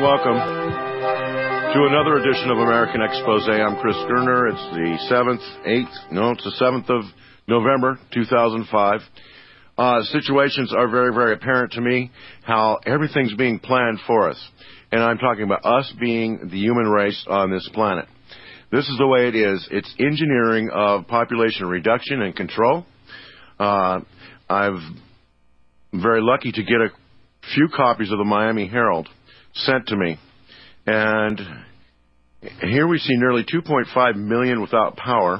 welcome to another edition of American Expose. I'm Chris Gerner. It's the 7th of November, 2005. Situations are very, very apparent to me how everything's being planned for us. And I'm talking about us being the human race on this planet. This is the way it is. It's engineering of population reduction and control. I'm very lucky to get a few copies of the Miami Herald sent to me. And here we see nearly 2.5 million without power.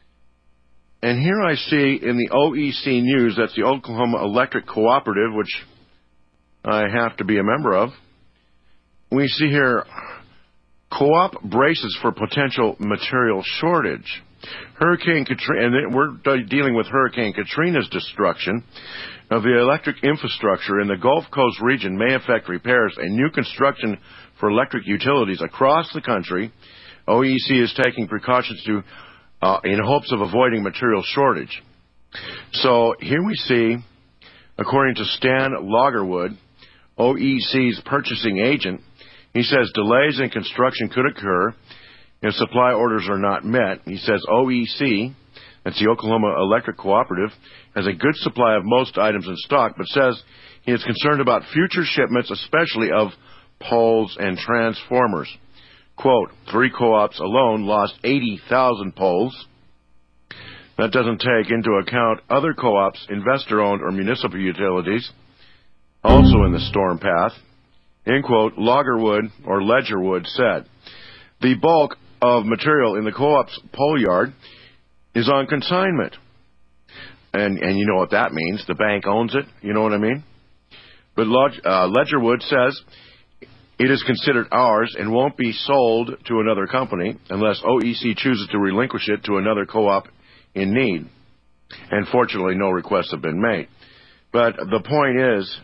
And here I see in the OEC News, that's the Oklahoma Electric Cooperative, which I have to be a member of. We see here, co-op braces for potential material shortage. Hurricane Katrina, and we're dealing with Hurricane Katrina's destruction of the electric infrastructure in the Gulf Coast region may affect repairs and new construction for electric utilities across the country. OEC is taking precautions in hopes of avoiding material shortage. So here we see, according to Stan Lagerwood, OEC's purchasing agent, he says delays in construction could occur if supply orders are not met. He says OEC, that's the Oklahoma Electric Cooperative, has a good supply of most items in stock, but says he is concerned about future shipments, especially of poles and transformers. Quote, 3 co-ops alone lost 80,000 poles. That doesn't take into account other co-ops, investor-owned or municipal utilities, also in the storm path. End quote, Ledgerwood said. The bulk of material in the co-op's pole yard is on consignment. And you know what that means. The bank owns it. You know what I mean? But Ledgerwood says it is considered ours and won't be sold to another company unless OEC chooses to relinquish it to another co-op in need. And fortunately, no requests have been made. But the point is,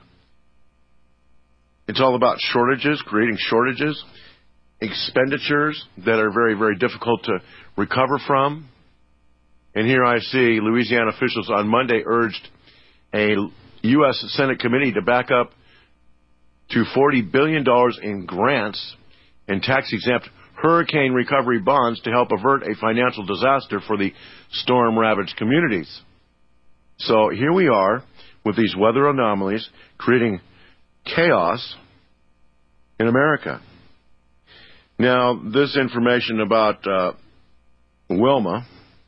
it's all about shortages, creating shortages, expenditures that are very, very difficult to recover from. And here I see Louisiana officials on Monday urged a U.S. Senate committee to back up to $40 billion in grants and tax-exempt hurricane recovery bonds to help avert a financial disaster for the storm-ravaged communities. So here we are with these weather anomalies creating chaos in America. Now, this information about Wilma's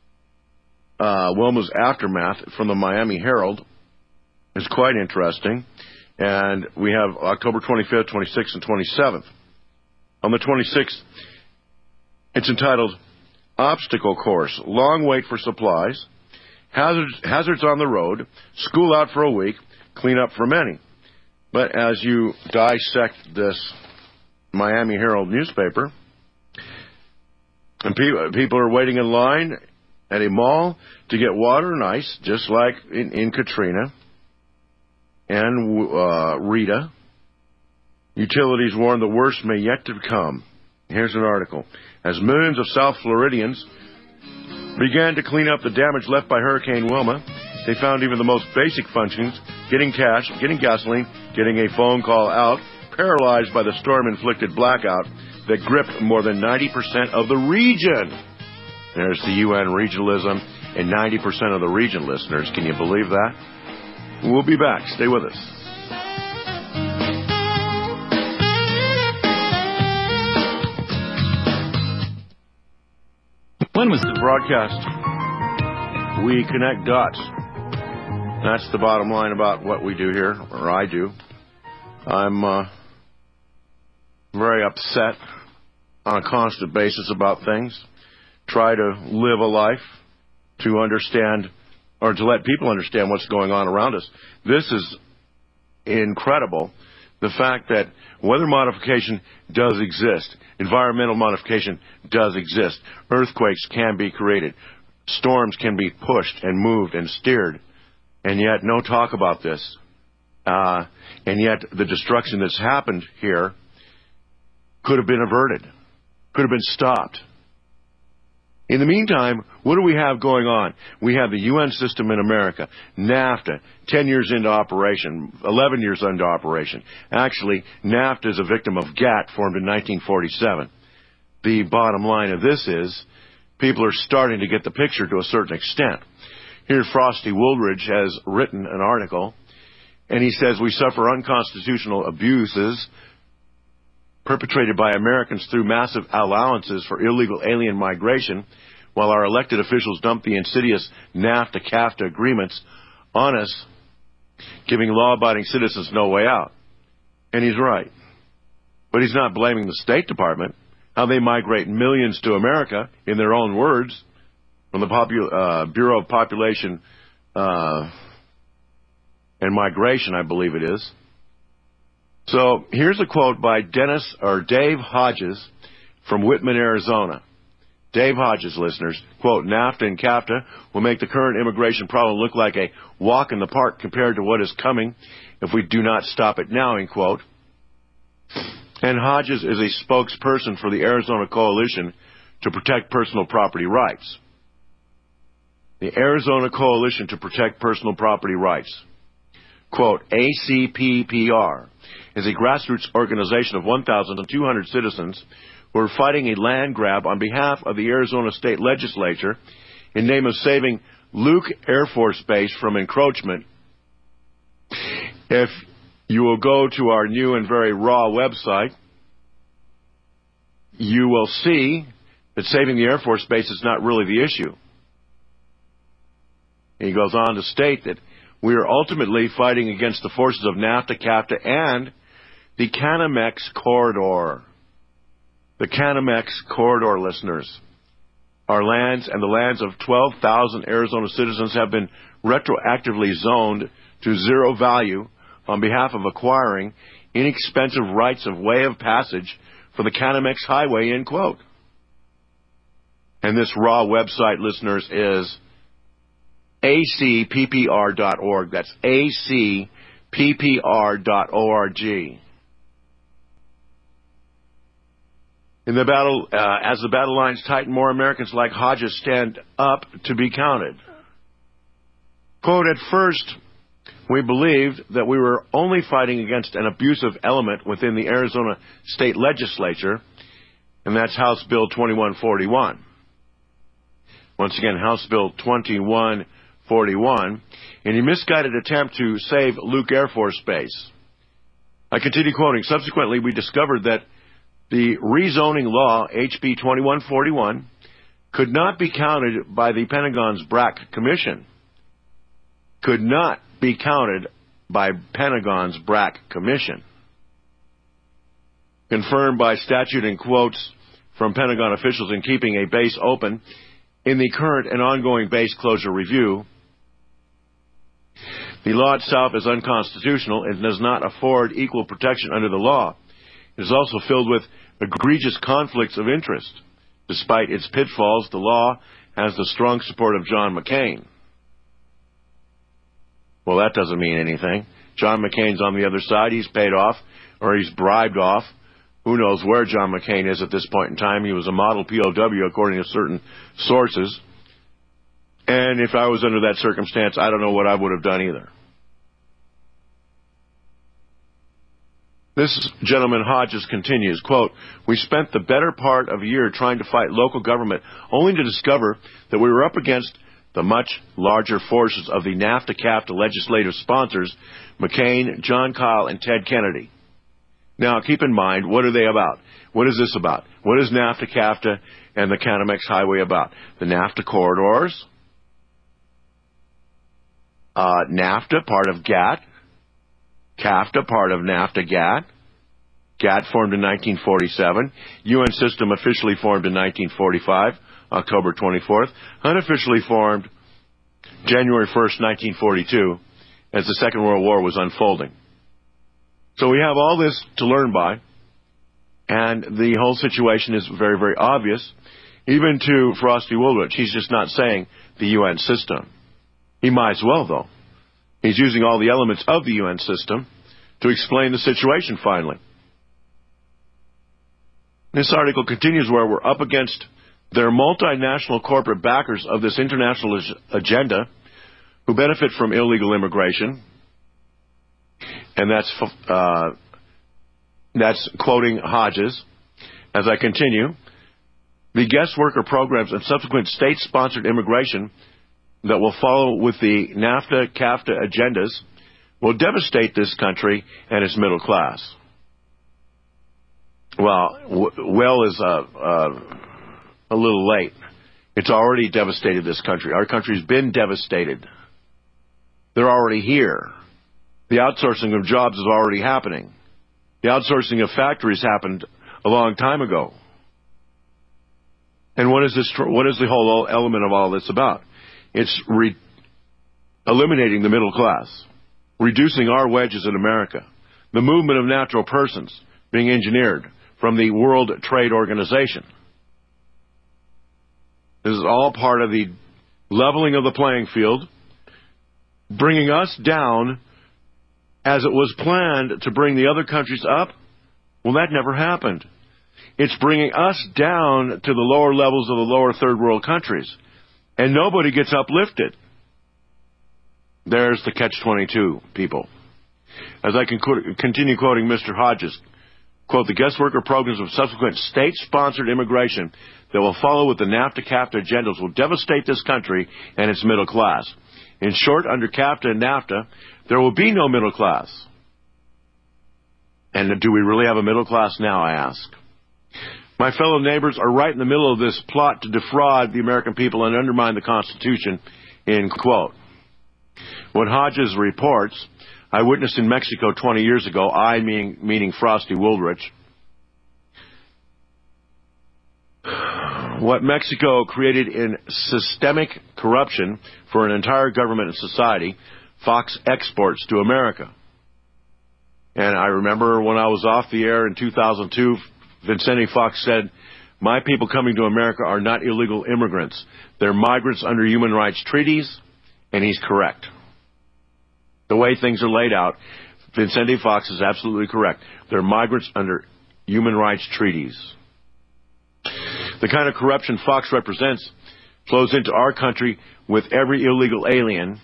aftermath from the Miami Herald is quite interesting. And we have October 25th, 26th, and 27th. On the 26th, it's entitled Obstacle Course, Long Wait for Supplies, Hazards on the Road, School Out for a Week, Clean Up for Many. But as you dissect this Miami Herald newspaper, and people are waiting in line at a mall to get water and ice, just like in Katrina and Rita. Utilities warn the worst may yet to come. Here's an article. As millions of South Floridians began to clean up the damage left by Hurricane Wilma, they found even the most basic functions, getting cash, getting gasoline, getting a phone call out, paralyzed by the storm-inflicted blackout that gripped more than 90% of the region. There's the UN regionalism and 90% of the region listeners. Can you believe that? We'll be back. Stay with us. When was the broadcast? We connect dots. That's the bottom line about what we do here, or I do. I'm very upset on a constant basis about things. Try to live a life to understand, or to let people understand what's going on around us. This is incredible. The fact that weather modification does exist. Environmental modification does exist. Earthquakes can be created. Storms can be pushed and moved and steered. And yet, no talk about this. And yet, the destruction that's happened here could have been averted. Could have been stopped. In the meantime, what do we have going on? We have the UN system in America, NAFTA, 10 years into operation, 11 years into operation. Actually, NAFTA is a victim of GATT, formed in 1947. The bottom line of this is people are starting to get the picture to a certain extent. Here, Frosty Woolridge has written an article, and he says we suffer unconstitutional abuses perpetrated by Americans through massive allowances for illegal alien migration, while our elected officials dump the insidious NAFTA-CAFTA agreements on us, giving law-abiding citizens no way out. And he's right. But he's not blaming the State Department, how they migrate millions to America, in their own words, from the Bureau of Population and Migration, I believe it is. So here's a quote by Dave Hodges from Whitman, Arizona. Dave Hodges, listeners, quote, NAFTA and CAFTA will make the current immigration problem look like a walk in the park compared to what is coming if we do not stop it now, end quote. And Hodges is a spokesperson for the Arizona Coalition to Protect Personal Property Rights. The Arizona Coalition to Protect Personal Property Rights. Quote, ACPPR is a grassroots organization of 1,200 citizens who are fighting a land grab on behalf of the Arizona State Legislature in name of saving Luke Air Force Base from encroachment. If you will go to our new and very raw website, you will see that saving the Air Force Base is not really the issue. He goes on to state that we are ultimately fighting against the forces of NAFTA, CAFTA, and the Canamex Corridor. The Canamex Corridor, listeners. Our lands and the lands of 12,000 Arizona citizens have been retroactively zoned to zero value on behalf of acquiring inexpensive rights of way of passage for the Canamex Highway, end quote. And this raw website, listeners, is acppr.org. That's acppr.org. In the battle, as the battle lines tighten, more Americans like Hodges stand up to be counted. Quote, at first, we believed that we were only fighting against an abusive element within the Arizona State Legislature, and that's House Bill 2141. Once again, House Bill 2141, in a misguided attempt to save Luke Air Force Base. I continue quoting, subsequently we discovered that the rezoning law, HB 2141, could not be counted by the Pentagon's BRAC Commission. Could not be counted by Pentagon's BRAC Commission. Confirmed by statute and quotes from Pentagon officials in keeping a base open in the current and ongoing base closure review, the law itself is unconstitutional and does not afford equal protection under the law. It is also filled with egregious conflicts of interest. Despite its pitfalls, the law has the strong support of John McCain. Well, that doesn't mean anything. John McCain's on the other side. He's paid off, or he's bribed off. Who knows where John McCain is at this point in time. He was a model POW according to certain sources. And if I was under that circumstance, I don't know what I would have done either. This gentleman, Hodges, continues, quote, we spent the better part of a year trying to fight local government, only to discover that we were up against the much larger forces of the NAFTA-CAFTA legislative sponsors, McCain, John Kyle, and Ted Kennedy. Now, keep in mind, what are they about? What is this about? What is NAFTA-CAFTA and the Canamex Highway about? The NAFTA corridors, NAFTA, part of GATT, CAFTA, part of NAFTA-GATT. GATT formed in 1947. UN system officially formed in 1945, October 24th. Unofficially formed January 1st, 1942, as the Second World War was unfolding. So we have all this to learn by, and the whole situation is very, very obvious, even to Frosty Woolridge. He's just not saying the UN system. He might as well, though. He's using all the elements of the UN system to explain the situation finally. This article continues where we're up against They're multinational corporate backers of this international agenda who benefit from illegal immigration. And that's quoting Hodges. As I continue, the guest worker programs and subsequent state-sponsored immigration that will follow with the NAFTA, CAFTA agendas will devastate this country and its middle class. Well, is a little late. It's already devastated this country. Our country's been devastated. They're already here. The outsourcing of jobs is already happening. The outsourcing of factories happened a long time ago. And what is the whole element of all this about? It's eliminating the middle class, reducing our wedges in America, the movement of natural persons being engineered from the World Trade Organization. This is all part of the leveling of the playing field, bringing us down as it was planned to bring the other countries up. Well, that never happened. It's bringing us down to the lower levels of the lower third world countries, and nobody gets uplifted. There's the catch-22, people. As I can continue quoting Mr. Hodges, quote, the guest worker programs of subsequent state-sponsored immigration that will follow with the NAFTA-CAFTA agendas will devastate this country and its middle class. In short, under CAFTA and NAFTA, there will be no middle class. And do we really have a middle class now, I ask? My fellow neighbors are right in the middle of this plot to defraud the American people and undermine the Constitution, end quote. What Hodges reports, I witnessed in Mexico 20 years ago, meaning Frosty Woolrich. What Mexico created in systemic corruption for an entire government and society, Fox exports to America. And I remember when I was off the air in 2002, Vicente Fox said, my people coming to America are not illegal immigrants. They're migrants under human rights treaties, and he's correct. The way things are laid out, Vicente Fox is absolutely correct. They're migrants under human rights treaties. The kind of corruption Fox represents flows into our country with every illegal alien,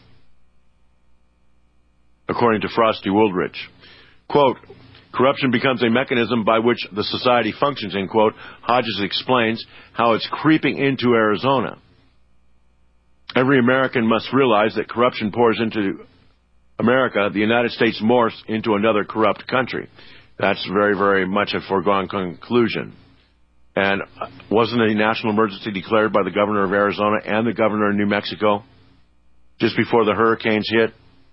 according to Frosty Woolrich. Quote, corruption becomes a mechanism by which the society functions, end quote. Hodges explains how it's creeping into Arizona. Every American must realize that corruption pours into America, the United States morphs into another corrupt country. That's very, very much a foregone conclusion. And wasn't a national emergency declared by the governor of Arizona and the governor of New Mexico just before the hurricanes hit?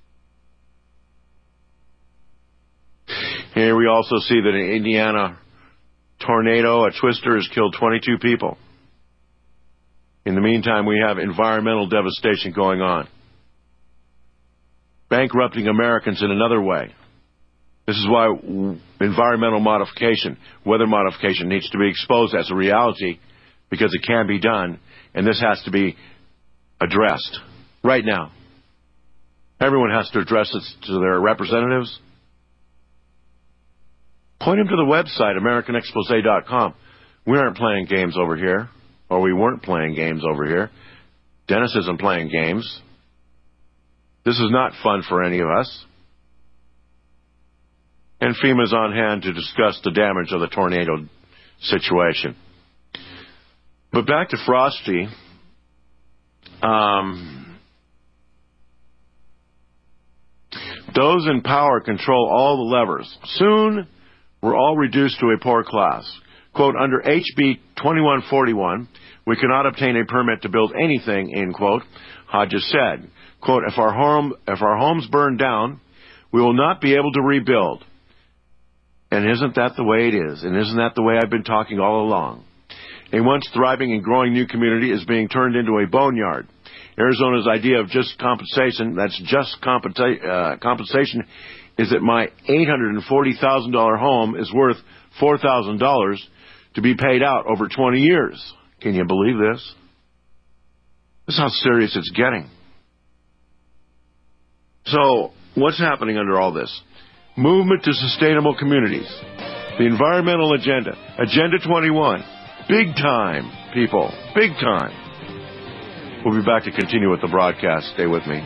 Here we also see that an Indiana tornado, a twister, has killed 22 people. In the meantime, we have environmental devastation going on. Bankrupting Americans in another way. This is why environmental modification, weather modification, needs to be exposed as a reality, because it can be done, and this has to be addressed right now. Everyone has to address this to their representatives. Point them to the website, AmericanExpose.com. We aren't playing games over here, or we weren't playing games over here. Dennis isn't playing games. This is not fun for any of us. And FEMA's on hand to discuss the damage of the tornado situation. But back to Frosty. Those in power control all the levers. Soon, we're all reduced to a poor class. Quote, under HB 2141, we cannot obtain a permit to build anything, end quote, Hodges said. Quote, if our homes burn down, we will not be able to rebuild. And isn't that the way it is? And isn't that the way I've been talking all along? A once thriving and growing new community is being turned into a boneyard. Arizona's idea of just compensation, compensation, is that my $840,000 home is worth $4,000 to be paid out over 20 years. Can you believe this? This is how serious it's getting. So, what's happening under all this? Movement to sustainable communities. The environmental agenda, Agenda 21, Big time, people. Big time. We'll be back to continue with the broadcast. Stay with me.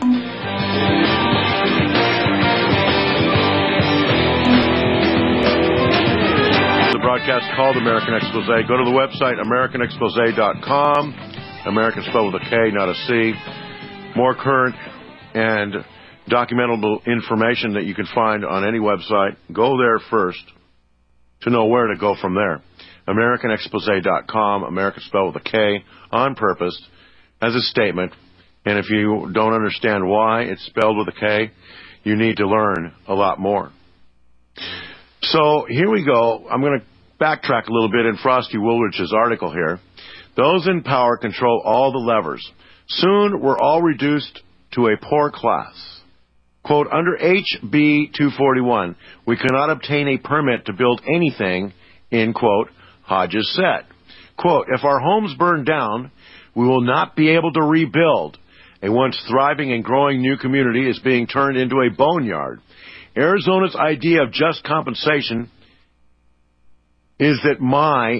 The broadcast called American Expose. Go to the website, AmericanExpose.com. American spelled with a K, not a C. More current and documentable information that you can find on any website. Go there first to know where to go from there. AmericanExpose.com, American spelled with a K, on purpose, as a statement. And if you don't understand why it's spelled with a K, you need to learn a lot more. So here we go. I'm going to backtrack a little bit in Frosty Woolrich's article here. Those in power control all the levers. Soon we're all reduced to a poor class. Quote, under HB 241, we cannot obtain a permit to build anything, end quote, Hodges said. Quote, if our homes burn down, we will not be able to rebuild. A once thriving and growing new community is being turned into a boneyard. Arizona's idea of just compensation is that my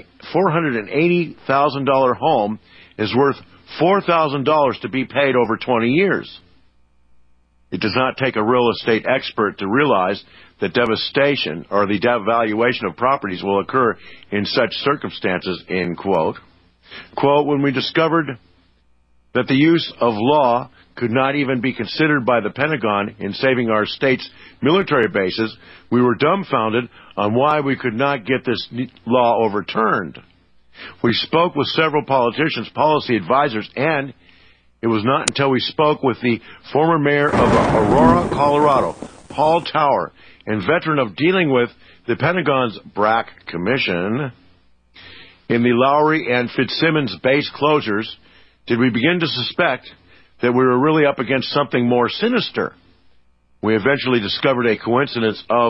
$480,000 home is worth $4,000 to be paid over 20 years. It does not take a real estate expert to realize that devastation or the devaluation of properties will occur in such circumstances, end quote. Quote, when we discovered that the use of law could not even be considered by the Pentagon in saving our state's military bases, we were dumbfounded on why we could not get this law overturned. We spoke with several politicians, policy advisors, and it was not until we spoke with the former mayor of Aurora, Colorado, Paul Tower, and veteran of dealing with the Pentagon's BRAC Commission in the Lowry and Fitzsimmons base closures, did we begin to suspect that we were really up against something more sinister. We eventually discovered a coincidence of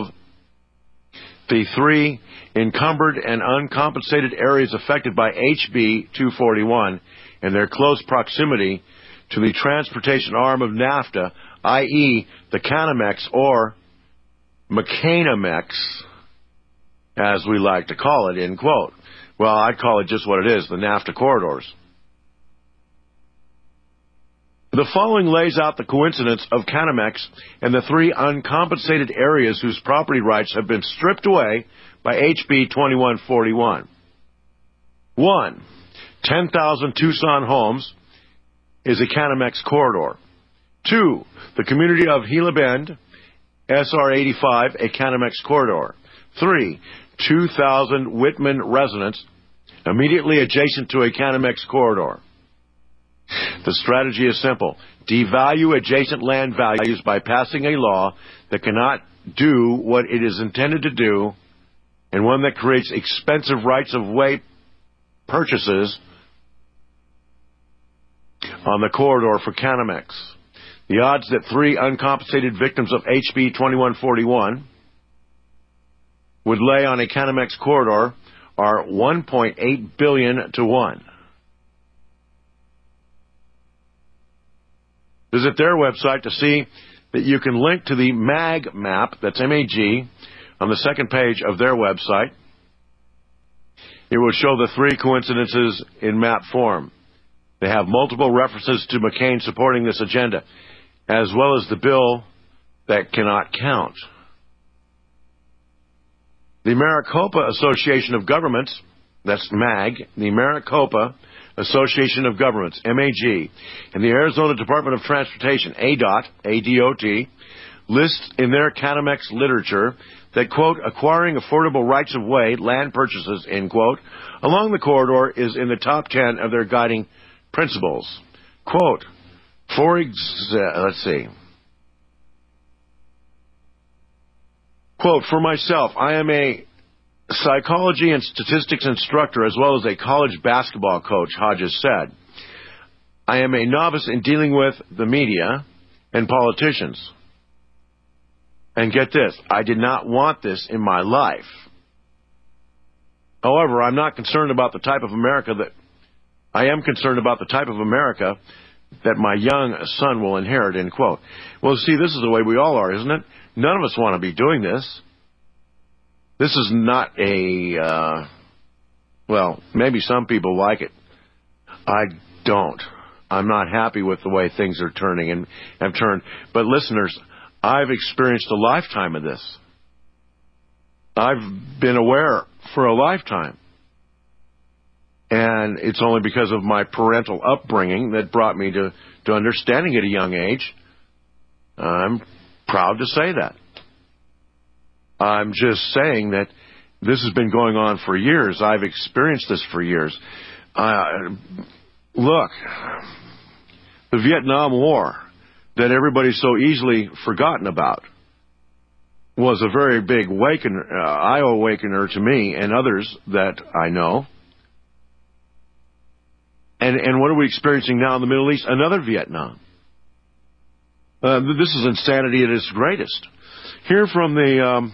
the three encumbered and uncompensated areas affected by HB 241 and their close proximity to the transportation arm of NAFTA, i.e. the Canamex or McCanamex, as we like to call it, end quote. Well, I'd call it just what it is, the NAFTA corridors. The following lays out the coincidence of Canamex and the three uncompensated areas whose property rights have been stripped away by HB 2141. 1. 10,000 Tucson homes is a Canamex corridor. 2. The community of Gila Bend, SR 85, a Canamex corridor. 3. 2,000 Whitman residents immediately adjacent to a Canamex corridor. The strategy is simple. Devalue adjacent land values by passing a law that cannot do what it is intended to do, and one that creates expensive rights-of-way purchases on the corridor for Canamex. The odds that three uncompensated victims of HB 2141 would lay on a Canamex corridor are 1.8 billion to 1. Visit their website to see that you can link to the MAG map, that's M-A-G, on the second page of their website. It will show the three coincidences in map form. They have multiple references to McCain supporting this agenda, as well as the bill that cannot count. The Maricopa Association of Governments, that's MAG, the Maricopa Association of Governments, MAG, and the Arizona Department of Transportation, ADOT, ADOT, lists in their Canamex literature that, quote, acquiring affordable rights-of-way land purchases, end quote, along the corridor is in the top 10 of their guiding principles. Quote, let's see. Quote, for myself, I am a psychology and statistics instructor as well as a college basketball coach, Hodges said. I am a novice in dealing with the media and politicians. And get this, I did not want this in my life. However, I'm not concerned about the type of America that I am concerned about the type of America that my young son will inherit, end quote. Well, see, this is the way we all are, isn't it? None of us want to be doing this. This is not a Well, maybe some people like it. I don't. I'm not happy with the way things are turning and have turned. But listeners, I've experienced a lifetime of this. I've been aware for a lifetime. And it's only because of my parental upbringing that brought me to understanding at a young age. I'm proud to say that. I'm just saying that this has been going on for years. I've experienced this for years. Look, the Vietnam War that everybody's so easily forgotten about was a very big eye-awakener to me and others that I know. And what are we experiencing now in the Middle East? Another Vietnam. This is insanity at its greatest. Here from the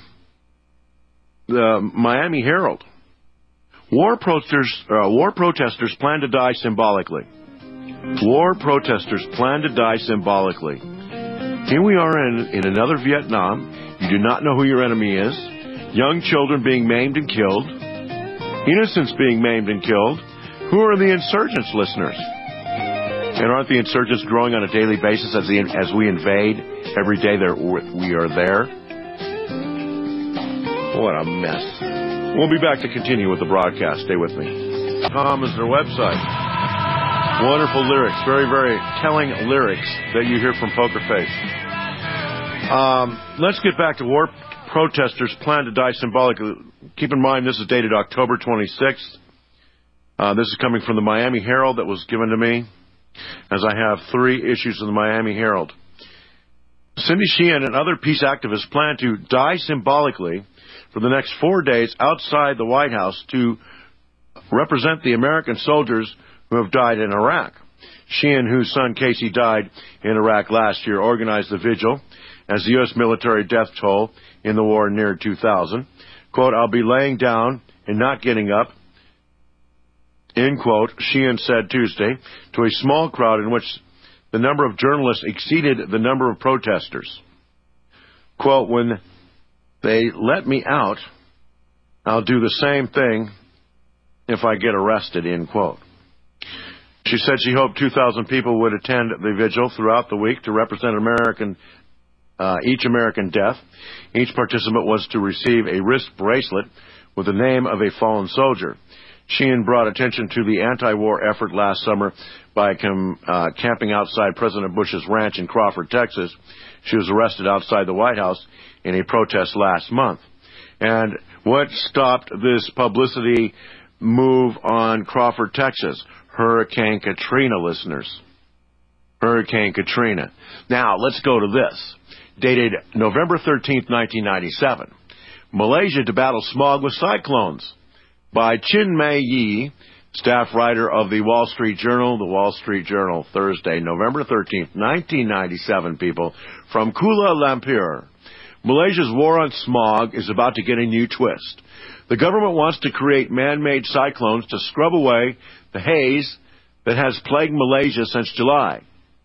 Miami Herald. War protesters plan to die symbolically. War protesters plan to die symbolically. Here we are in another Vietnam. You do not know who your enemy is. Young children being maimed and killed. Innocents being maimed and killed. Who are the insurgents, listeners? And aren't the insurgents growing on a daily basis as we invade every day that we are there? What a mess. We'll be back to continue with the broadcast. Stay with me. .com is their website. Wonderful lyrics. Very, very telling lyrics that you hear from Poker Face. Let's get back to war protesters plan to die symbolically. Keep in mind this is dated October 26th. This is coming from the Miami Herald that was given to me, as I have 3 issues of the Miami Herald. Cindy Sheehan and other peace activists plan to die symbolically for the next 4 days outside the White House to represent the American soldiers who have died in Iraq. Sheehan, whose son Casey died in Iraq last year, organized the vigil as the U.S. military death toll in the war neared 2,000. Quote, "I'll be laying down and not getting up," end quote, Sheehan said Tuesday to a small crowd in which the number of journalists exceeded the number of protesters. Quote, "When they let me out, I'll do the same thing if I get arrested," end quote. She said she hoped 2,000 people would attend the vigil throughout the week to represent each American death. Each participant was to receive a wrist bracelet with the name of a fallen soldier. Sheehan brought attention to the anti-war effort last summer by camping outside President Bush's ranch in Crawford, Texas. She was arrested outside the White House in a protest last month. And what stopped this publicity move on Crawford, Texas? Hurricane Katrina, listeners. Hurricane Katrina. Now, let's go to this. Dated November 13th, 1997. Malaysia to battle smog with cyclones. By Chin Mei Yi, staff writer of the Wall Street Journal. The Wall Street Journal, Thursday, November 13th, 1997, people, from Kuala Lumpur. Malaysia's war on smog is about to get a new twist. The government wants to create man-made cyclones to scrub away the haze that has plagued Malaysia since July.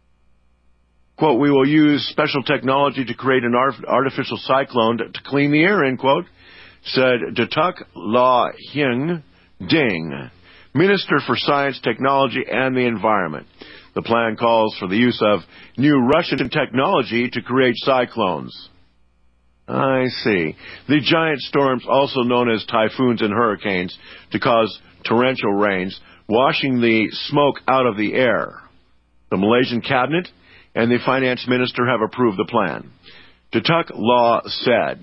Quote, "We will use special technology to create an artificial cyclone to clean the air," end quote, said Datuk Law Hyung Ding, Minister for Science, Technology, and the Environment. The plan calls for the use of new Russian technology to create cyclones. I see. The giant storms, also known as typhoons and hurricanes, to cause torrential rains, washing the smoke out of the air. The Malaysian cabinet and the finance minister have approved the plan. Datuk Law said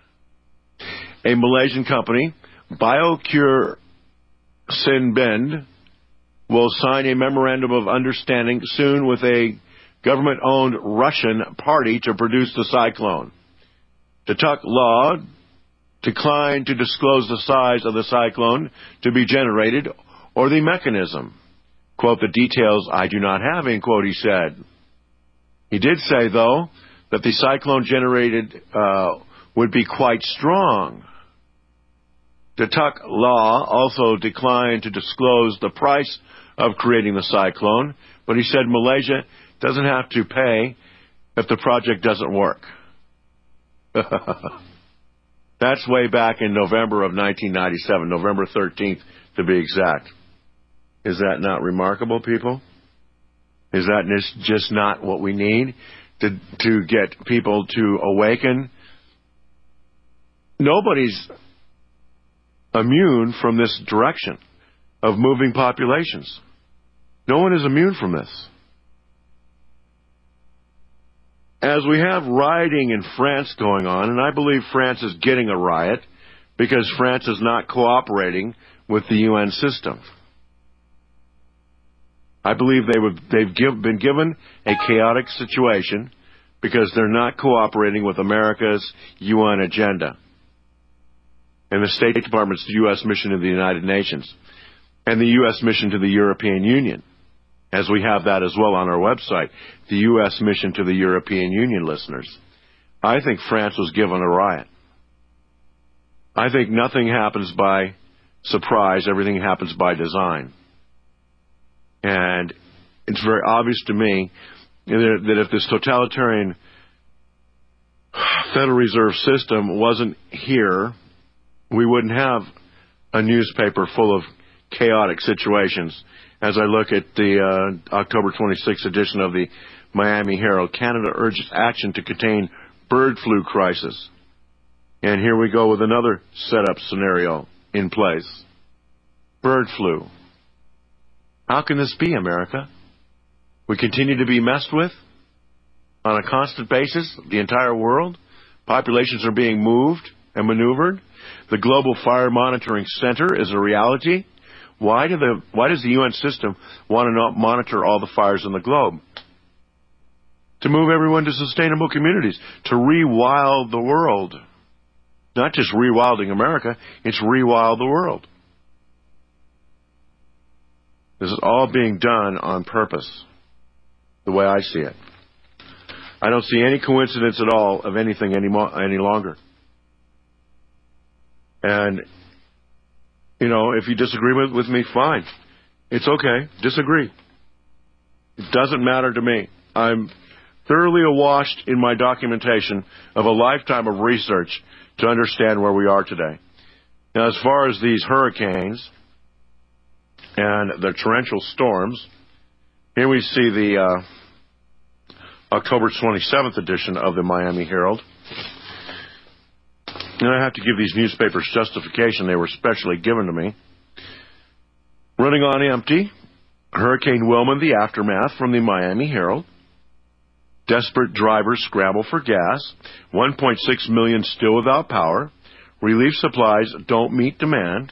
a Malaysian company, BioCure Sinbend, will sign a memorandum of understanding soon with a government-owned Russian party to produce the cyclone. Datuk Law declined to disclose the size of the cyclone to be generated or the mechanism. Quote, "The details I do not have," end quote, he said. He did say, though, that the cyclone generated would be quite strong. Datuk Law also declined to disclose the price of creating the cyclone, but he said Malaysia doesn't have to pay if the project doesn't work. That's way back in November of 1997, November 13th to be exact. Is that not remarkable, people? Is that just not what we need to get people to awaken? Nobody's immune from this direction of moving populations. No one is immune from this. As we have rioting in France going on, and I believe France is getting a riot because France is not cooperating with the UN system. I believe they've been given a chaotic situation because they're not cooperating with America's UN agenda and the State Department's U.S. mission to the United Nations and the U.S. mission to the European Union, as we have that as well on our website, the U.S. mission to the European Union, listeners. I think France was given a riot. I think nothing happens by surprise. Everything happens by design. And it's very obvious to me that if this totalitarian Federal Reserve System wasn't here, we wouldn't have a newspaper full of chaotic situations. As I look at the October 26th edition of the Miami Herald, Canada urges action to contain bird flu crisis. And here we go with another setup scenario in place. Bird flu. How can this be, America? We continue to be messed with on a constant basis, the entire world. Populations are being moved and maneuvered. The Global Fire Monitoring Center is a reality. Why does the UN system want to monitor all the fires in the globe? To move everyone to sustainable communities, to rewild the world. Not just rewilding America, it's rewild the world. This is all being done on purpose, the way I see it. I don't see any coincidence at all of anything any longer. And, you know, if you disagree with me, fine. It's okay. Disagree. It doesn't matter to me. I'm thoroughly awash in my documentation of a lifetime of research to understand where we are today. Now, as far as these hurricanes and the torrential storms, here we see the October 27th edition of the Miami Herald. And I have to give these newspapers justification. They were specially given to me. Running on empty, Hurricane Wilma, the aftermath, from the Miami Herald. Desperate drivers scramble for gas. 1.6 million still without power. Relief supplies don't meet demand.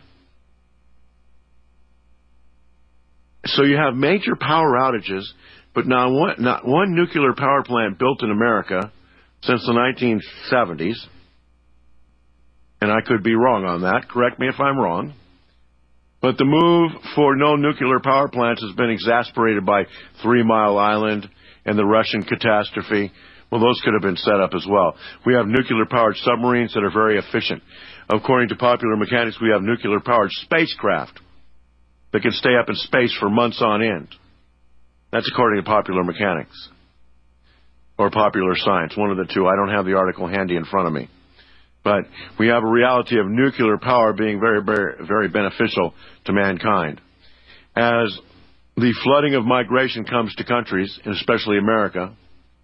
So you have major power outages, but not one nuclear power plant built in America since the 1970s. And I could be wrong on that. Correct me if I'm wrong. But the move for no nuclear power plants has been exasperated by 3 Mile Island and the Russian catastrophe. Well, those could have been set up as well. We have nuclear-powered submarines that are very efficient. According to Popular Mechanics, we have nuclear-powered spacecraft that can stay up in space for months on end. That's according to Popular Mechanics. Or Popular Science, one of the two. I don't have the article handy in front of me. But we have a reality of nuclear power being very, very, very beneficial to mankind. As the flooding of migration comes to countries, and especially America,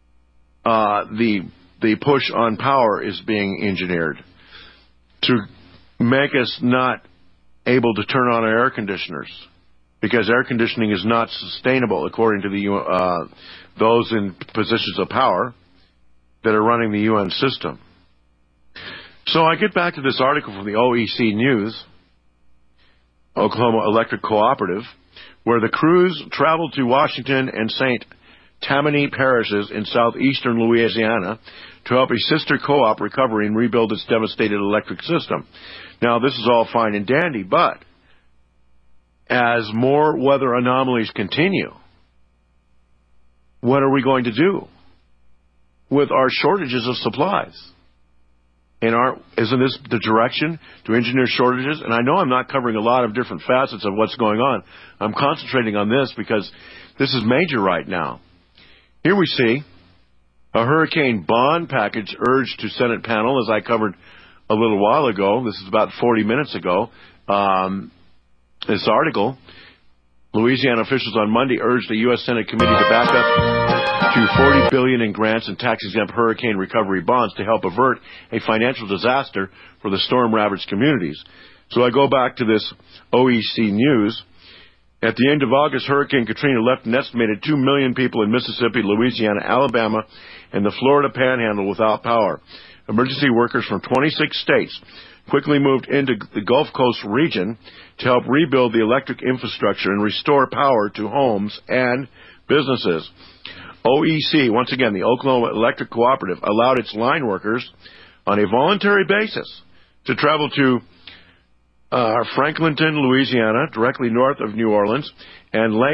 the push on power is being engineered to make us not able to turn on our air conditioners, because air conditioning is not sustainable according to those in positions of power that are running the UN system. So I get back to this article from the OEC News, Oklahoma Electric Cooperative, where the crews traveled to Washington and St. Tammany parishes in southeastern Louisiana to help a sister co-op recover and rebuild its devastated electric system. Now, this is all fine and dandy, but as more weather anomalies continue, what are we going to do with our shortages of supplies? And isn't this the direction to engineer shortages? And I know I'm not covering a lot of different facets of what's going on. I'm concentrating on this because this is major right now. Here we see a hurricane bond package urged to Senate panel, as I covered a little while ago. This is about 40 minutes ago. This article, Louisiana officials on Monday urged the U.S. Senate committee to back up to $40 billion in grants and tax-exempt hurricane recovery bonds to help avert a financial disaster for the storm-ravaged communities. So I go back to this OEC News. At the end of August, Hurricane Katrina left an estimated 2 million people in Mississippi, Louisiana, Alabama, and the Florida Panhandle without power. Emergency workers from 26 states quickly moved into the Gulf Coast region to help rebuild the electric infrastructure and restore power to homes and businesses. OEC, once again, the Oklahoma Electric Cooperative, allowed its line workers on a voluntary basis to travel to Franklinton, Louisiana, directly north of New Orleans, and Lake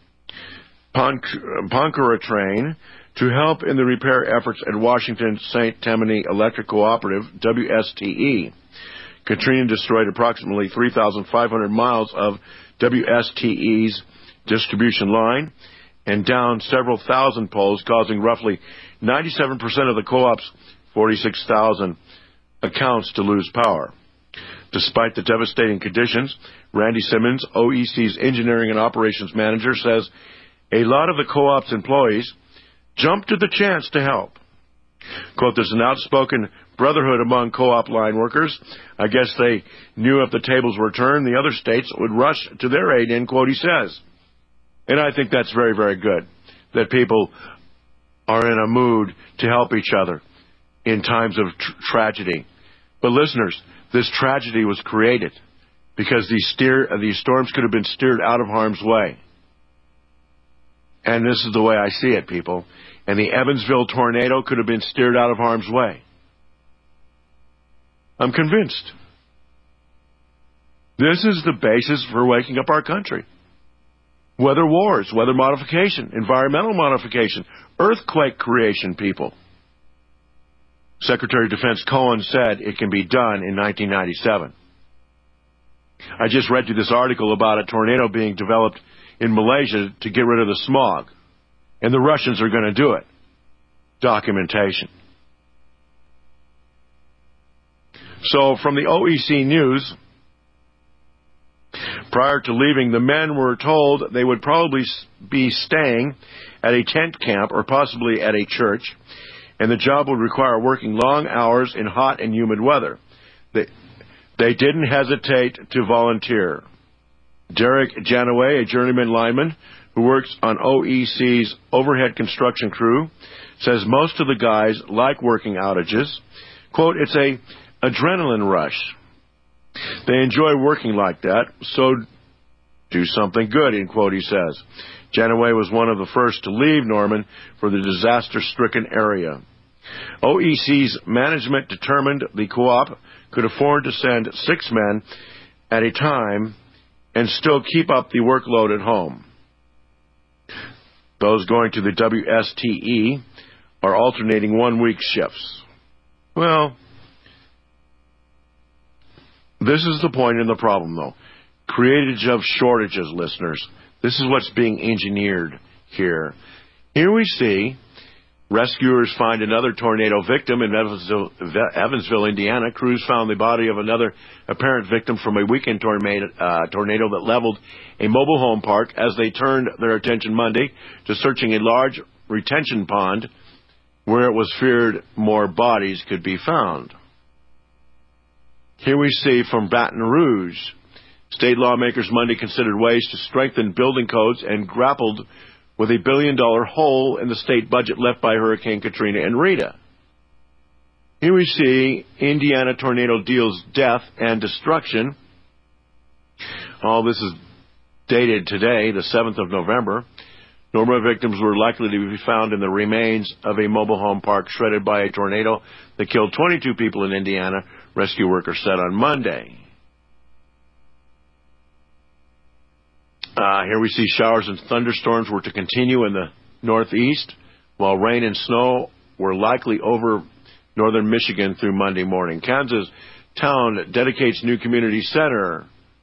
Pontchartrain to help in the repair efforts at Washington St. Tammany Electric Cooperative, WSTE. Katrina destroyed approximately 3,500 miles of WSTE's distribution line and downed several thousand poles, causing roughly 97% of the co-op's 46,000 accounts to lose power. Despite the devastating conditions, Randy Simmons, OEC's engineering and operations manager, says a lot of the co-op's employees jumped at the chance to help. Quote, there's an outspoken brotherhood among co-op line workers. I guess they knew if the tables were turned, the other states would rush to their aid, end quote, he says. And I think that's very, very good, that people are in a mood to help each other in times of tragedy. But listeners, this tragedy was created because these storms could have been steered out of harm's way. And this is the way I see it, people. And the Evansville tornado could have been steered out of harm's way. I'm convinced. This is the basis for waking up our country. Weather wars, weather modification, environmental modification, earthquake creation, people. Secretary of Defense Cohen said it can be done in 1997. I just read you this article about a tornado being developed in Malaysia to get rid of the smog. And the Russians are going to do it. Documentation. So from the OEC News, prior to leaving, the men were told they would probably be staying at a tent camp or possibly at a church, and the job would require working long hours in hot and humid weather. They didn't hesitate to volunteer. Derek Janaway, a journeyman lineman who works on OEC's overhead construction crew, says most of the guys like working outages. Quote, it's a adrenaline rush. They enjoy working like that, so do something good, end quote, he says. Janaway was one of the first to leave Norman for the disaster-stricken area. OEC's management determined the co-op could afford to send 6 men at a time and still keep up the workload at home. Those going to the WSTE are alternating 1-week shifts. Well, this is the point in the problem, though. Creative of shortages, listeners. This is what's being engineered here. Here we see rescuers find another tornado victim in Evansville, Indiana. Crews found the body of another apparent victim from a weekend tornado that leveled a mobile home park as they turned their attention Monday to searching a large retention pond where it was feared more bodies could be found. Here we see from Baton Rouge, state lawmakers Monday considered ways to strengthen building codes and grappled with a $1 billion hole in the state budget left by Hurricane Katrina and Rita. Here we see Indiana tornado deals death and destruction. All this is dated today, the 7th of November. No more victims were likely to be found in the remains of a mobile home park shredded by a tornado that killed 22 people in Indiana, rescue workers said on Monday. Here we see showers and thunderstorms were to continue in the northeast, while rain and snow were likely over northern Michigan through Monday morning. Kansas town dedicates new community center.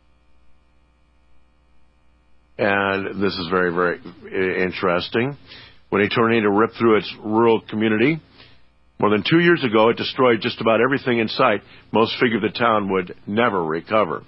And this is very, very interesting. When a tornado ripped through its rural community, More than 2 years ago, it destroyed just about everything in sight. Most figured the town would never recover.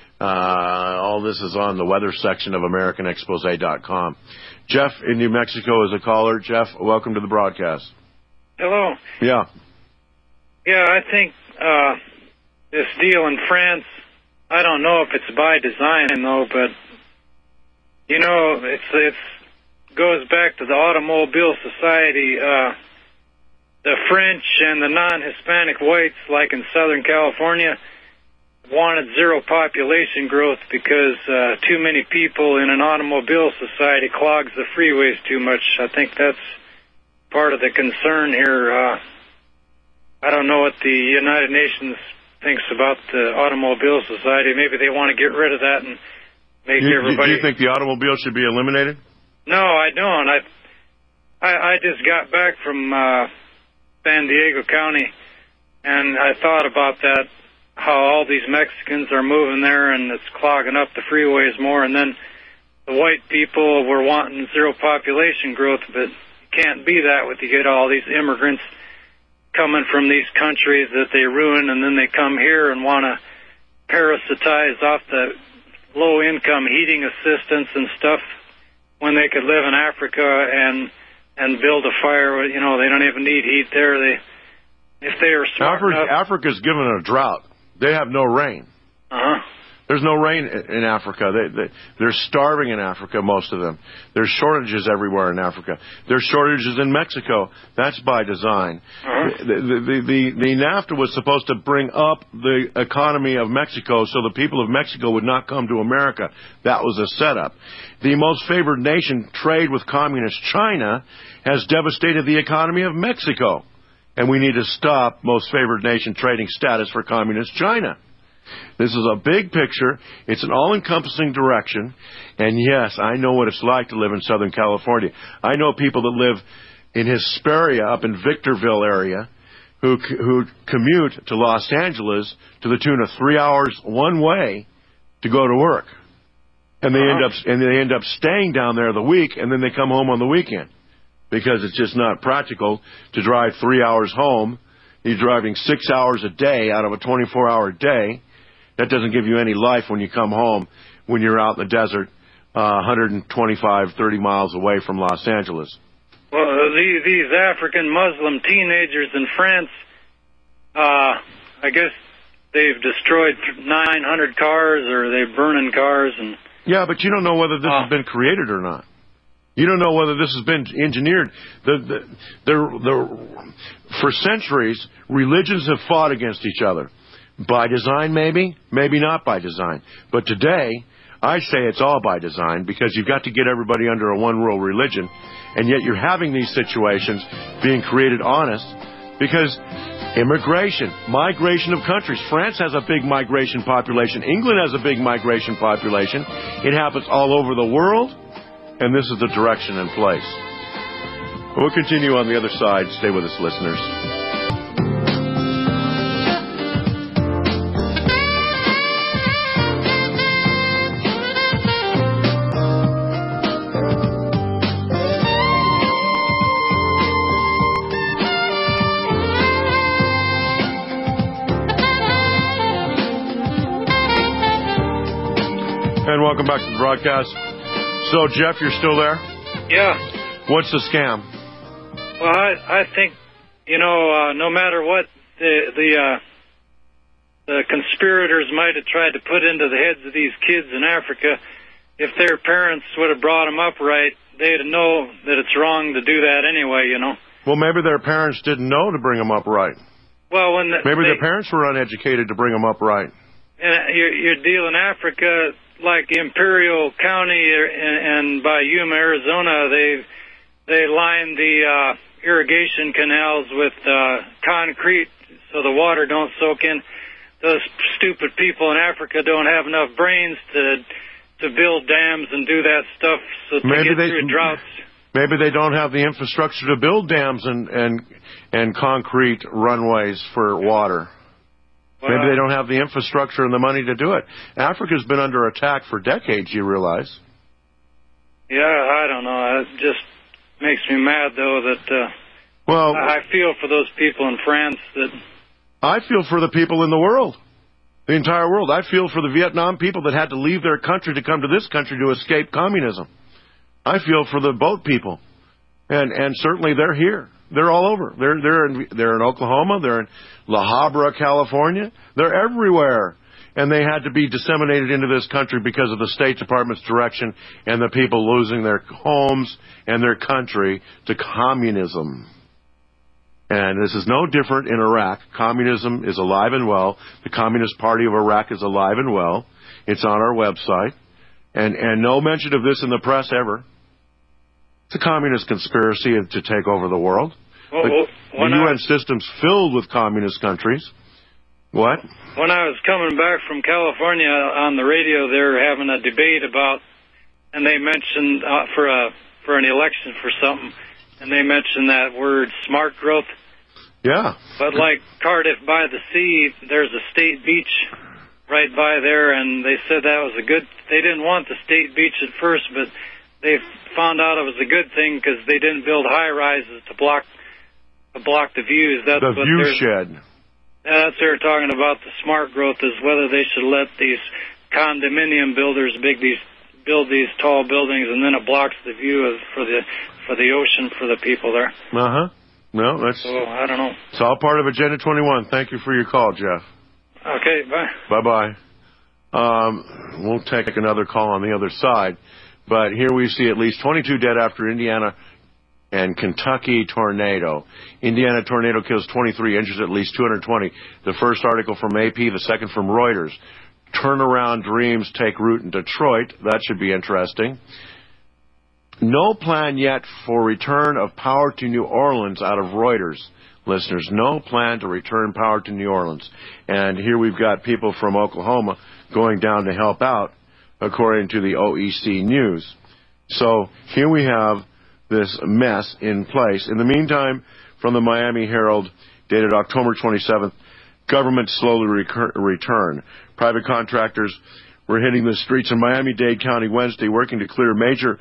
All this is on the weather section of AmericanExpose.com. Jeff in New Mexico is a caller. Jeff, welcome to the broadcast. Hello. Yeah. Yeah, I think this deal in France, I don't know if it's by design, though, but, you know, it goes back to the Automobile Society. The French and the non-Hispanic whites, like in Southern California, wanted zero population growth because too many people in an automobile society clogs the freeways too much. I think that's part of the concern here. I don't know what the United Nations thinks about the automobile society. Maybe they want to get rid of that and make everybody... Do you think the automobile should be eliminated? No, I don't. I just got back from San Diego County, and I thought about that, how all these Mexicans are moving there and it's clogging up the freeways more, and then the white people were wanting zero population growth, but it can't be that with you get all these immigrants coming from these countries that they ruin, and then they come here and want to parasitize off the low-income heating assistance and stuff when they could live in Africa and build a fire. You know, they don't even need heat there. If they are smart enough... Africa's given a drought. They have no rain. Uh-huh. There's no rain in Africa. They're starving in Africa, most of them. There's shortages everywhere in Africa. There's shortages in Mexico. That's by design. Uh-huh. The NAFTA was supposed to bring up the economy of Mexico so the people of Mexico would not come to America. That was a setup. The most favored nation trade with communist China has devastated the economy of Mexico. And we need to stop most favored nation trading status for communist China. This is a big picture. It's an all-encompassing direction. And yes, I know what it's like to live in Southern California. I know people that live in Hesperia, up in Victorville area, who commute to Los Angeles to the tune of 3 hours one way to go to work. And they end up staying down there the week, and then they come home on the weekend. Because it's just not practical to drive 3 hours home. You're driving 6 hours a day out of a 24-hour day. That doesn't give you any life when you come home, when you're out in the desert 125, 30 miles away from Los Angeles. Well, these African Muslim teenagers in France, I guess they've destroyed 900 cars, or they're burning cars. Yeah, but you don't know whether this has been created or not. You don't know whether this has been engineered. For centuries, religions have fought against each other. By design, maybe not by design. But today, I say it's all by design, because you've got to get everybody under a one-world religion, and yet you're having these situations being created honest, because migration of countries. France has a big migration population. England has a big migration population. It happens all over the world. And this is the direction in place. We'll continue on the other side. Stay with us, listeners. And welcome back to the broadcast. So, Jeff, you're still there? Yeah. What's the scam? Well, I think, no matter what the conspirators might have tried to put into the heads of these kids in Africa, if their parents would have brought them up right, they'd know that it's wrong to do that anyway, Well, maybe their parents didn't know to bring them up right. Well, maybe their parents were uneducated to bring them up right. And your deal in Africa, like Imperial County and by Yuma, Arizona, they line the irrigation canals with concrete so the water don't soak in. Those stupid people in Africa don't have enough brains to build dams and do that stuff so to get through droughts. Maybe they don't have the infrastructure to build dams and concrete runways for water. Maybe they don't have the infrastructure and the money to do it. Africa's been under attack for decades, you realize. Yeah, I don't know. It just makes me mad, though, that Well, I feel for those people in France that... I feel for the people in the world, the entire world. I feel for the Vietnam people that had to leave their country to come to this country to escape communism. I feel for the boat people, and certainly they're here. They're all over. They're in Oklahoma. They're in La Habra, California. They're everywhere. And they had to be disseminated into this country because of the State Department's direction and the people losing their homes and their country to communism. And this is no different in Iraq. Communism is alive and well. The Communist Party of Iraq is alive and well. It's on our website. And no mention of this in the press ever. It's a communist conspiracy to take over the world. The UN system's filled with communist countries. What? When I was coming back from California on the radio, they were having a debate about, and they mentioned for an election for something, and they mentioned that word smart growth. Yeah. But like Cardiff by the Sea, there's a state beach right by there, and they said that was a good. They didn't want the state beach at first, but they found out it was a good thing because they didn't build high rises to block the views. That's the view shed. That's what they're talking about. The smart growth is whether they should let these condominium builders build these tall buildings, and then it blocks the view for the ocean for the people there. No, that's. So I don't know. It's all part of Agenda 21. Thank you for your call, Jeff. Okay, bye. Bye. We'll take another call on the other side, but here we see at least 22 dead after Indiana and Kentucky tornado. Indiana tornado kills 23, injures at least 220. The first article from AP, the second from Reuters. Turnaround dreams take root in Detroit. That should be interesting. No plan yet for return of power to New Orleans out of Reuters. Listeners, no plan to return power to New Orleans. And here we've got people from Oklahoma going down to help out, according to the OEC News. So here we have this mess in place. In the meantime, from the Miami Herald, dated October 27th, government slowly return. Private contractors were hitting the streets of Miami-Dade County Wednesday, working to clear major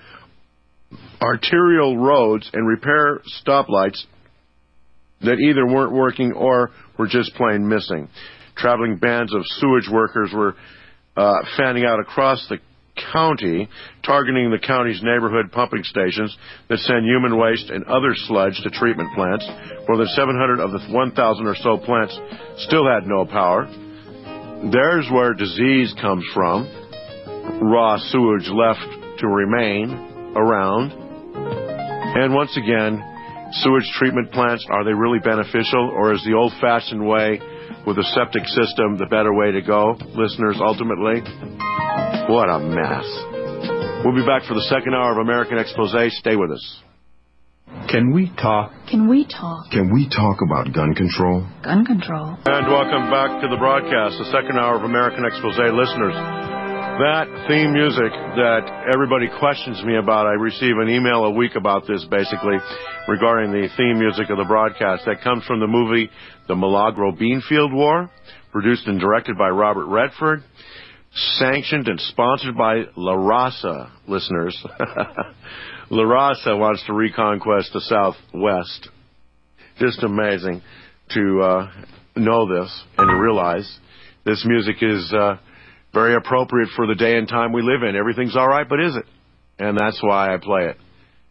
arterial roads and repair stoplights that either weren't working or were just plain missing. Traveling bands of sewage workers were fanning out across the county, targeting the county's neighborhood pumping stations that send human waste and other sludge to treatment plants. More than 700 of the 1,000 or so plants still had no power. There's where disease comes from. Raw sewage left to remain around. And once again, sewage treatment plants, are they really beneficial, or is the old-fashioned way with a septic system the better way to go, listeners, ultimately? What a mess. We'll be back for the second hour of American Exposé. Stay with us. Can we talk? Can we talk? Can we talk about gun control? Gun control. And welcome back to the broadcast, the second hour of American Exposé. Listeners, that theme music that everybody questions me about, I receive an email a week about this, basically, regarding the theme music of the broadcast. That comes from the movie The Milagro Beanfield War, produced and directed by Robert Redford, sanctioned and sponsored by La Raza, listeners. La Raza wants to reconquest the Southwest. Just amazing to know this and to realize this music is very appropriate for the day and time we live in. Everything's all right, but is it? And that's why I play it.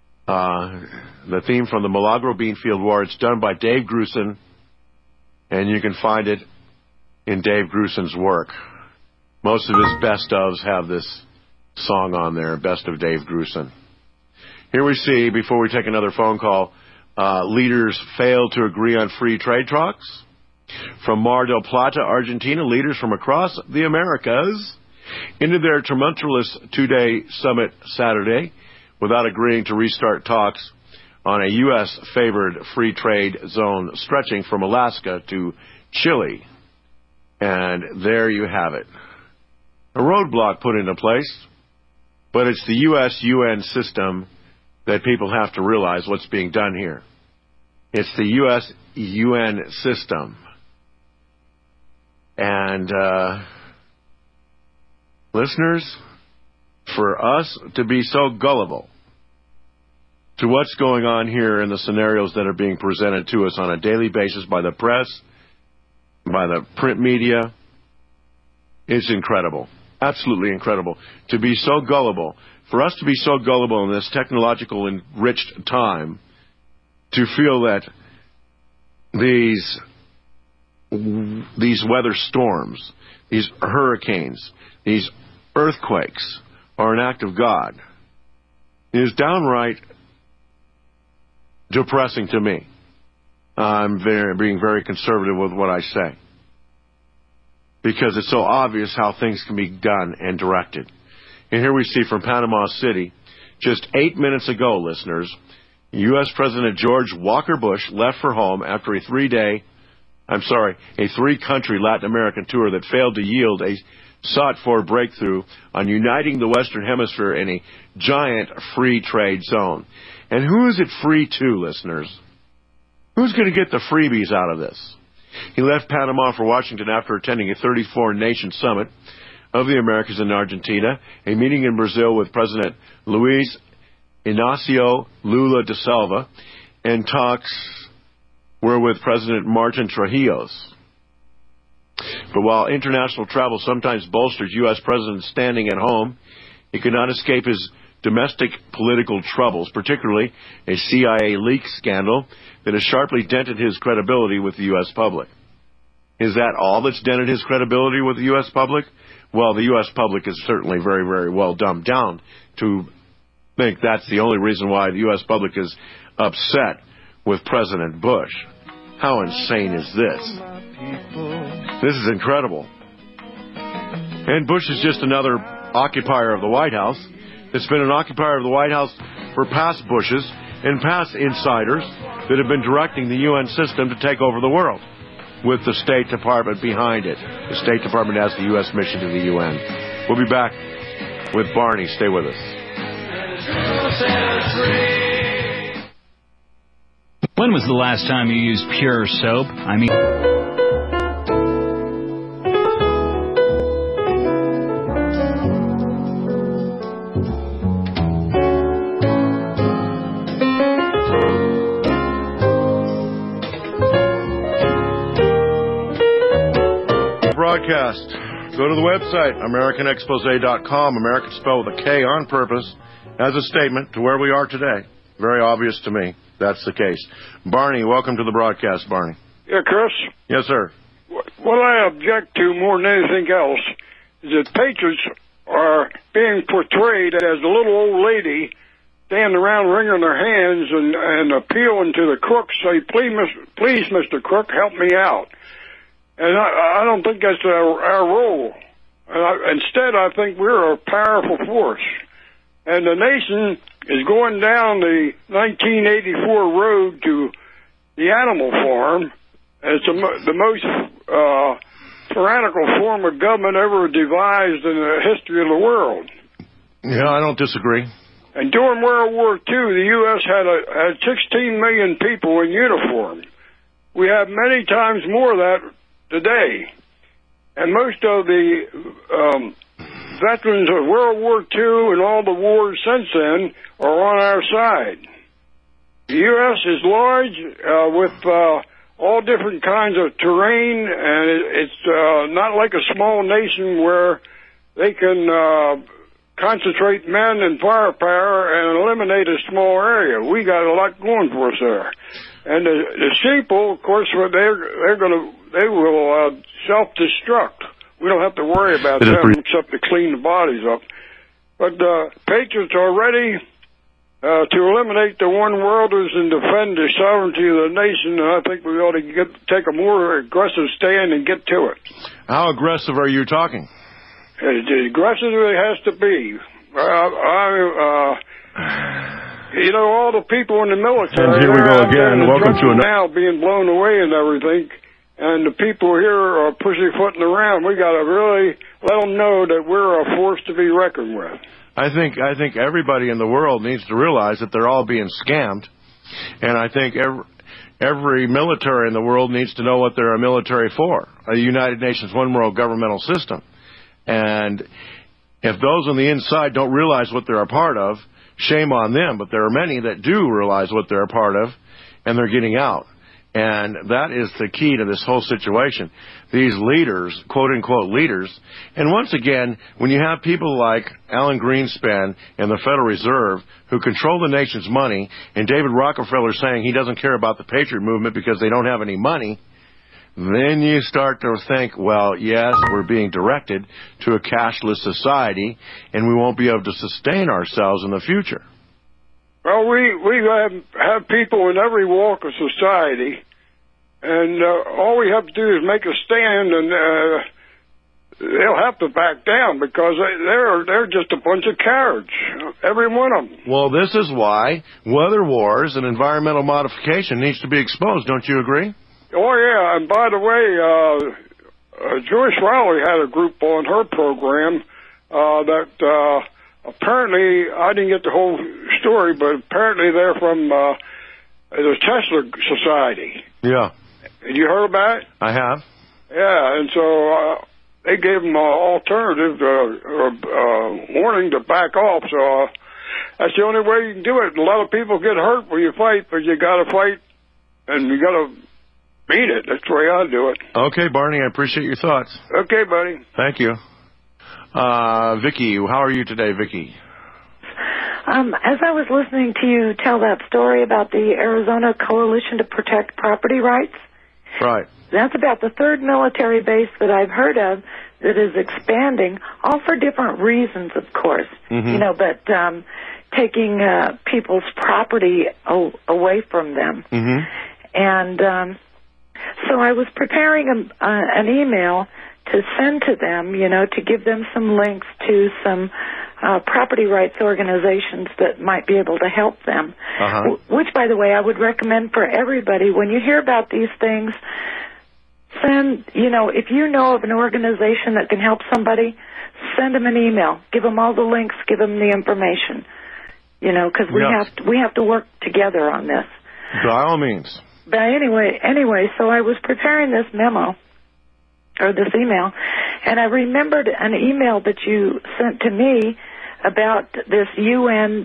The theme from the Milagro Beanfield War, it's done by Dave Grusin, and you can find it in Dave Grusin's work. Most of his best ofs have this song on there, Best of Dave Grusin. Here we see, before we take another phone call, leaders fail to agree on free trade talks. From Mar del Plata, Argentina, leaders from across the Americas ended their tumultuous two-day summit Saturday without agreeing to restart talks on a U.S.-favored free trade zone stretching from Alaska to Chile. And there you have it. A roadblock put into place, but it's the U.S.-UN system that people have to realize what's being done here. It's the U.S.-UN system. And, listeners, for us to be so gullible to what's going on here in the scenarios that are being presented to us on a daily basis by the press, by the print media. It's incredible. Absolutely incredible. To be so gullible. For us to be so gullible in this technological enriched time, to feel that these weather storms, these hurricanes, these earthquakes are an act of God, is downright depressing to me. I'm being very conservative with what I say, because it's so obvious how things can be done and directed. And here we see from Panama City, just 8 minutes ago, listeners, U.S. President George Walker Bush left for home after a three-country Latin American tour that failed to yield a sought-for breakthrough on uniting the Western Hemisphere in a giant free trade zone. And who is it free to, listeners? Who's going to get the freebies out of this? He left Panama for Washington after attending a 34-nation summit of the Americas in Argentina, a meeting in Brazil with President Luiz Inácio Lula da Silva, and talks were with President Martin Trujillo. But while international travel sometimes bolsters U.S. presidents standing at home, he could not escape his domestic political troubles, particularly a CIA leak scandal that has sharply dented his credibility with the U.S. public. Is that all that's dented his credibility with the U.S. public? Well, the U.S. public is certainly very, very well dumbed down to think that's the only reason why the U.S. public is upset with President Bush. How insane is this? This is incredible. And Bush is just another occupier of the White House. It's been an occupier of the White House for past Bushes and past insiders that have been directing the UN system to take over the world, with the State Department behind it. The State Department has the U.S. mission to the UN. We'll be back with Barney. Stay with us. When was the last time you used Pure soap? Broadcast. Go to the website, AmericanExpose.com, American spelled with a K on purpose, as a statement to where we are today. Very obvious to me. That's the case. Barney, welcome to the broadcast, Barney. Yeah, Chris? Yes, sir. What I object to more than anything else is that patriots are being portrayed as a little old lady standing around wringing their hands and appealing to the crooks, say, please, Mr. Crook, help me out. And I don't think that's our role. Instead, I think we're a powerful force. And the nation is going down the 1984 road to the animal farm. It's the most tyrannical form of government ever devised in the history of the world. Yeah, I don't disagree. And during World War II, the U.S. had 16 million people in uniform. We have many times more of that today. And most of the veterans of World War II and all the wars since then are on our side. The U.S. is large with all different kinds of terrain, and it's not like a small nation where they can concentrate men and firepower and eliminate a small area. We got a lot going for us there. And the sheeple, of course, they will self-destruct. We don't have to worry about them except to clean the bodies up. But patriots are ready to eliminate the one-worlders and defend the sovereignty of the nation, and I think we ought to take a more aggressive stand and get to it. How aggressive are you talking? As aggressive as it has to be. All the people in the military, and here we go again. Welcome to now being blown away and everything. And the people here are pussyfooting around. We got to really let them know that we're a force to be reckoned with. I think everybody in the world needs to realize that they're all being scammed, and I think every military in the world needs to know what they're a military for. A United Nations one world governmental system, and if those on the inside don't realize what they're a part of, shame on them, but there are many that do realize what they're a part of, and they're getting out. And that is the key to this whole situation. These leaders, quote-unquote leaders, and once again, when you have people like Alan Greenspan and the Federal Reserve who control the nation's money, and David Rockefeller saying he doesn't care about the Patriot movement because they don't have any money, then you start to think, well, yes, we're being directed to a cashless society, and we won't be able to sustain ourselves in the future. Well, we have people in every walk of society, and all we have to do is make a stand, and they'll have to back down because they're just a bunch of cowards, every one of them. Well, this is why weather wars and environmental modification needs to be exposed. Don't you agree? Oh, yeah, and by the way, Joyce Rowley had a group on her program that apparently, I didn't get the whole story, but apparently they're from the Tesla Society. Yeah. You heard about it? I have. Yeah, and so they gave them an alternative warning to back off, so that's the only way you can do it. A lot of people get hurt when you fight, but you got to fight, and you got to beat it. That's the way I do it. Okay, Barney, I appreciate your thoughts. Okay, buddy. Thank you. Vicki, how are you today, Vicki? As I was listening to you tell that story about the Arizona Coalition to Protect Property Rights, right. That's about the third military base that I've heard of that is expanding, all for different reasons, of course. Mm-hmm. You know, but taking people's property away from them. Mm-hmm. And so I was preparing an email to send to them, you know, to give them some links to some property rights organizations that might be able to help them. Uh-huh. Which, by the way, I would recommend for everybody. When you hear about these things, send, you know, if you know of an organization that can help somebody, send them an email. Give them all the links. Give them the information. You know, because we have to work together on this. By all means. But anyway, so I was preparing this memo, or this email, and I remembered an email that you sent to me about this UN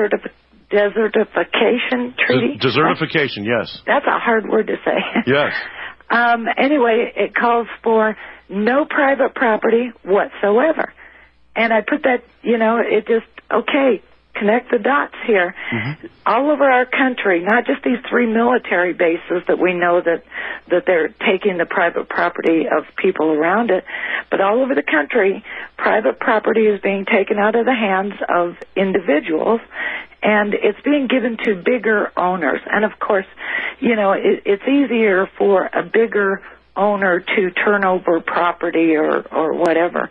desertification treaty. Desertification, yes. That's a hard word to say. Yes. Anyway, it calls for no private property whatsoever. And I put that, you know, it just, okay, connect the dots here. Mm-hmm. All over our country, not just these 3 military bases that we know that they're taking the private property of people around it, but all over the country, private property is being taken out of the hands of individuals, and it's being given to bigger owners. And, of course, you know, it's easier for a bigger owner to turn over property or whatever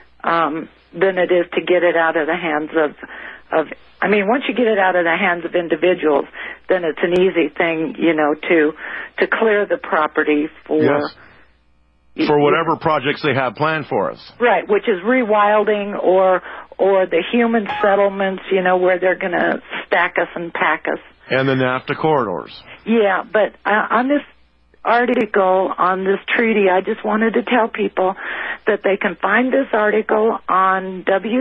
than it is to get it out of the hands of I mean, once you get it out of the hands of individuals, then it's an easy thing, you know, to clear the property for... Yes. For whatever projects they have planned for us. Right, which is rewilding or the human settlements, you know, where they're going to stack us and pack us. And the NAFTA corridors. Yeah, but on this article on this treaty, I just wanted to tell people that they can find this article on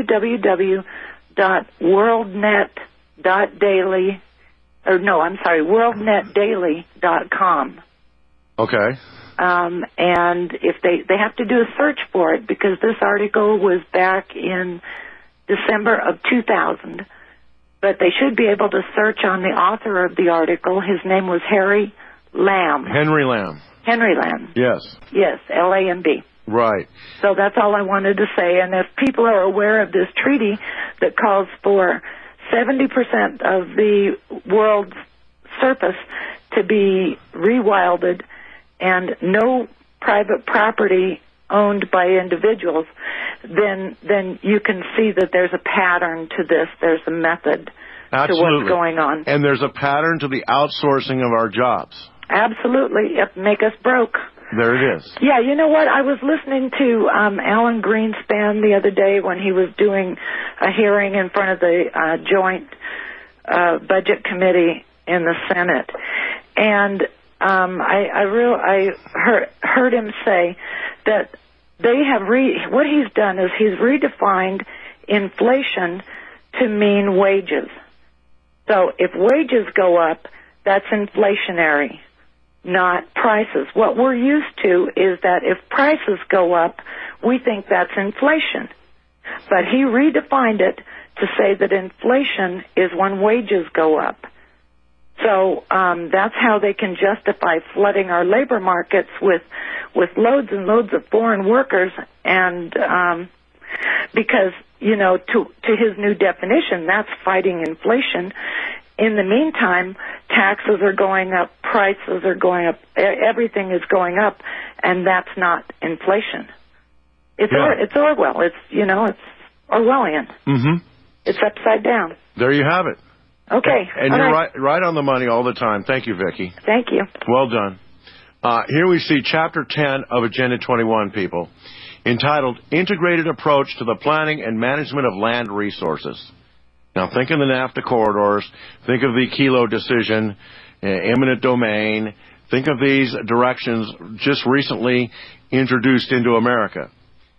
worldnetdaily.com. Okay. And if they have to do a search for it because this article was back in December of 2000, but they should be able to search on the author of the article. His name was Henry Lamb. Henry Lamb. Henry Lamb. Yes. Yes, L-A-M-B. Right. So that's all I wanted to say. And if people are aware of this treaty that calls for 70% of the world's surface to be rewilded and no private property owned by individuals, then you can see that there's a pattern to this. There's a method to what's going on. And there's a pattern to the outsourcing of our jobs. Absolutely. It make us broke. There it is. Yeah, you know what? I was listening to Alan Greenspan the other day when he was doing a hearing in front of the Joint Budget Committee in the Senate, and I heard him say that they have what he's done is he's redefined inflation to mean wages. So if wages go up, that's inflationary, not prices. What we're used to is that if prices go up, we think that's inflation. But he redefined it to say that inflation is when wages go up. So that's how they can justify flooding our labor markets with loads and loads of foreign workers, and because, you know, to his new definition, that's fighting inflation. In the meantime, taxes are going up, prices are going up, everything is going up, and that's not inflation. It's Orwell. It's Orwellian. Mm-hmm. It's upside down. There you have it. Okay. And you're right on the money all the time. Thank you, Vicki. Thank you. Well done. Here we see Chapter 10 of Agenda 21, people, entitled Integrated Approach to the Planning and Management of Land Resources. Now, think of the NAFTA corridors. Think of the Kelo decision, eminent domain. Think of these directions just recently introduced into America.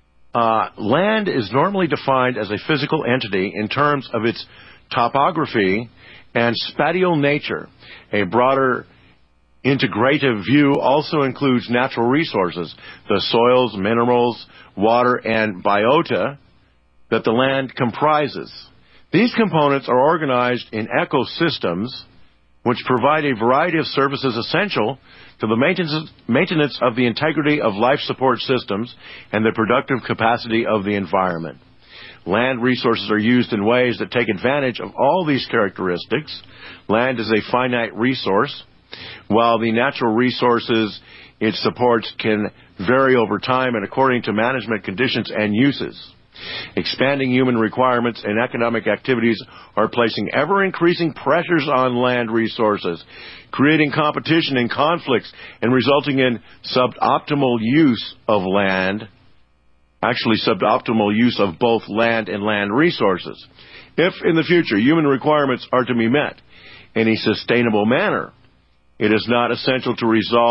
Land is normally defined as a physical entity in terms of its topography and spatial nature. A broader integrative view also includes natural resources, the soils, minerals, water, and biota that the land comprises. These components are organized in ecosystems, which provide a variety of services essential to the maintenance of the integrity of life support systems and the productive capacity of the environment. Land resources are used in ways that take advantage of all these characteristics. Land is a finite resource, while the natural resources it supports can vary over time and according to management conditions and uses. Expanding human requirements and economic activities are placing ever-increasing pressures on land resources, creating competition and conflicts, and resulting in suboptimal use of land. Actually, suboptimal use of both land and land resources. If, in the future, human requirements are to be met in a sustainable manner, it is now essential to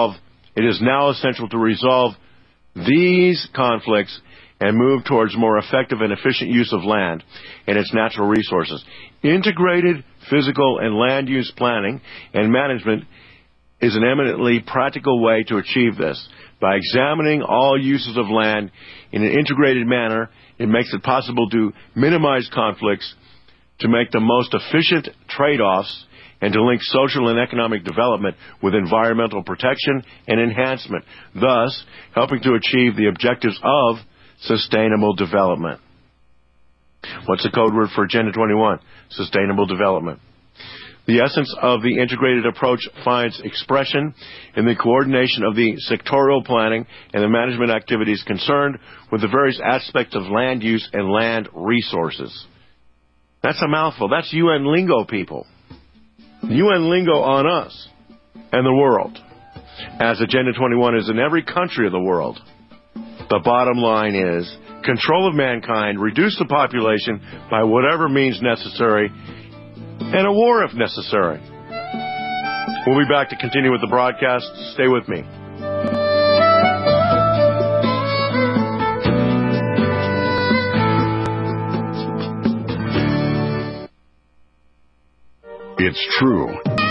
resolve these conflicts and move towards more effective and efficient use of land and its natural resources. Integrated physical and land use planning and management is an eminently practical way to achieve this. By examining all uses of land in an integrated manner, it makes it possible to minimize conflicts, to make the most efficient trade-offs, and to link social and economic development with environmental protection and enhancement, thus helping to achieve the objectives of sustainable development. What's the code word for Agenda 21? Sustainable development. The essence of the integrated approach finds expression in the coordination of the sectorial planning and the management activities concerned with the various aspects of land use and land resources. That's a mouthful. That's UN lingo, people. UN lingo on us and the world, as Agenda 21 is in every country of the world. The bottom line is control of mankind, reduce the population by whatever means necessary, and a war if necessary. We'll be back to continue with the broadcast. Stay with me. It's true.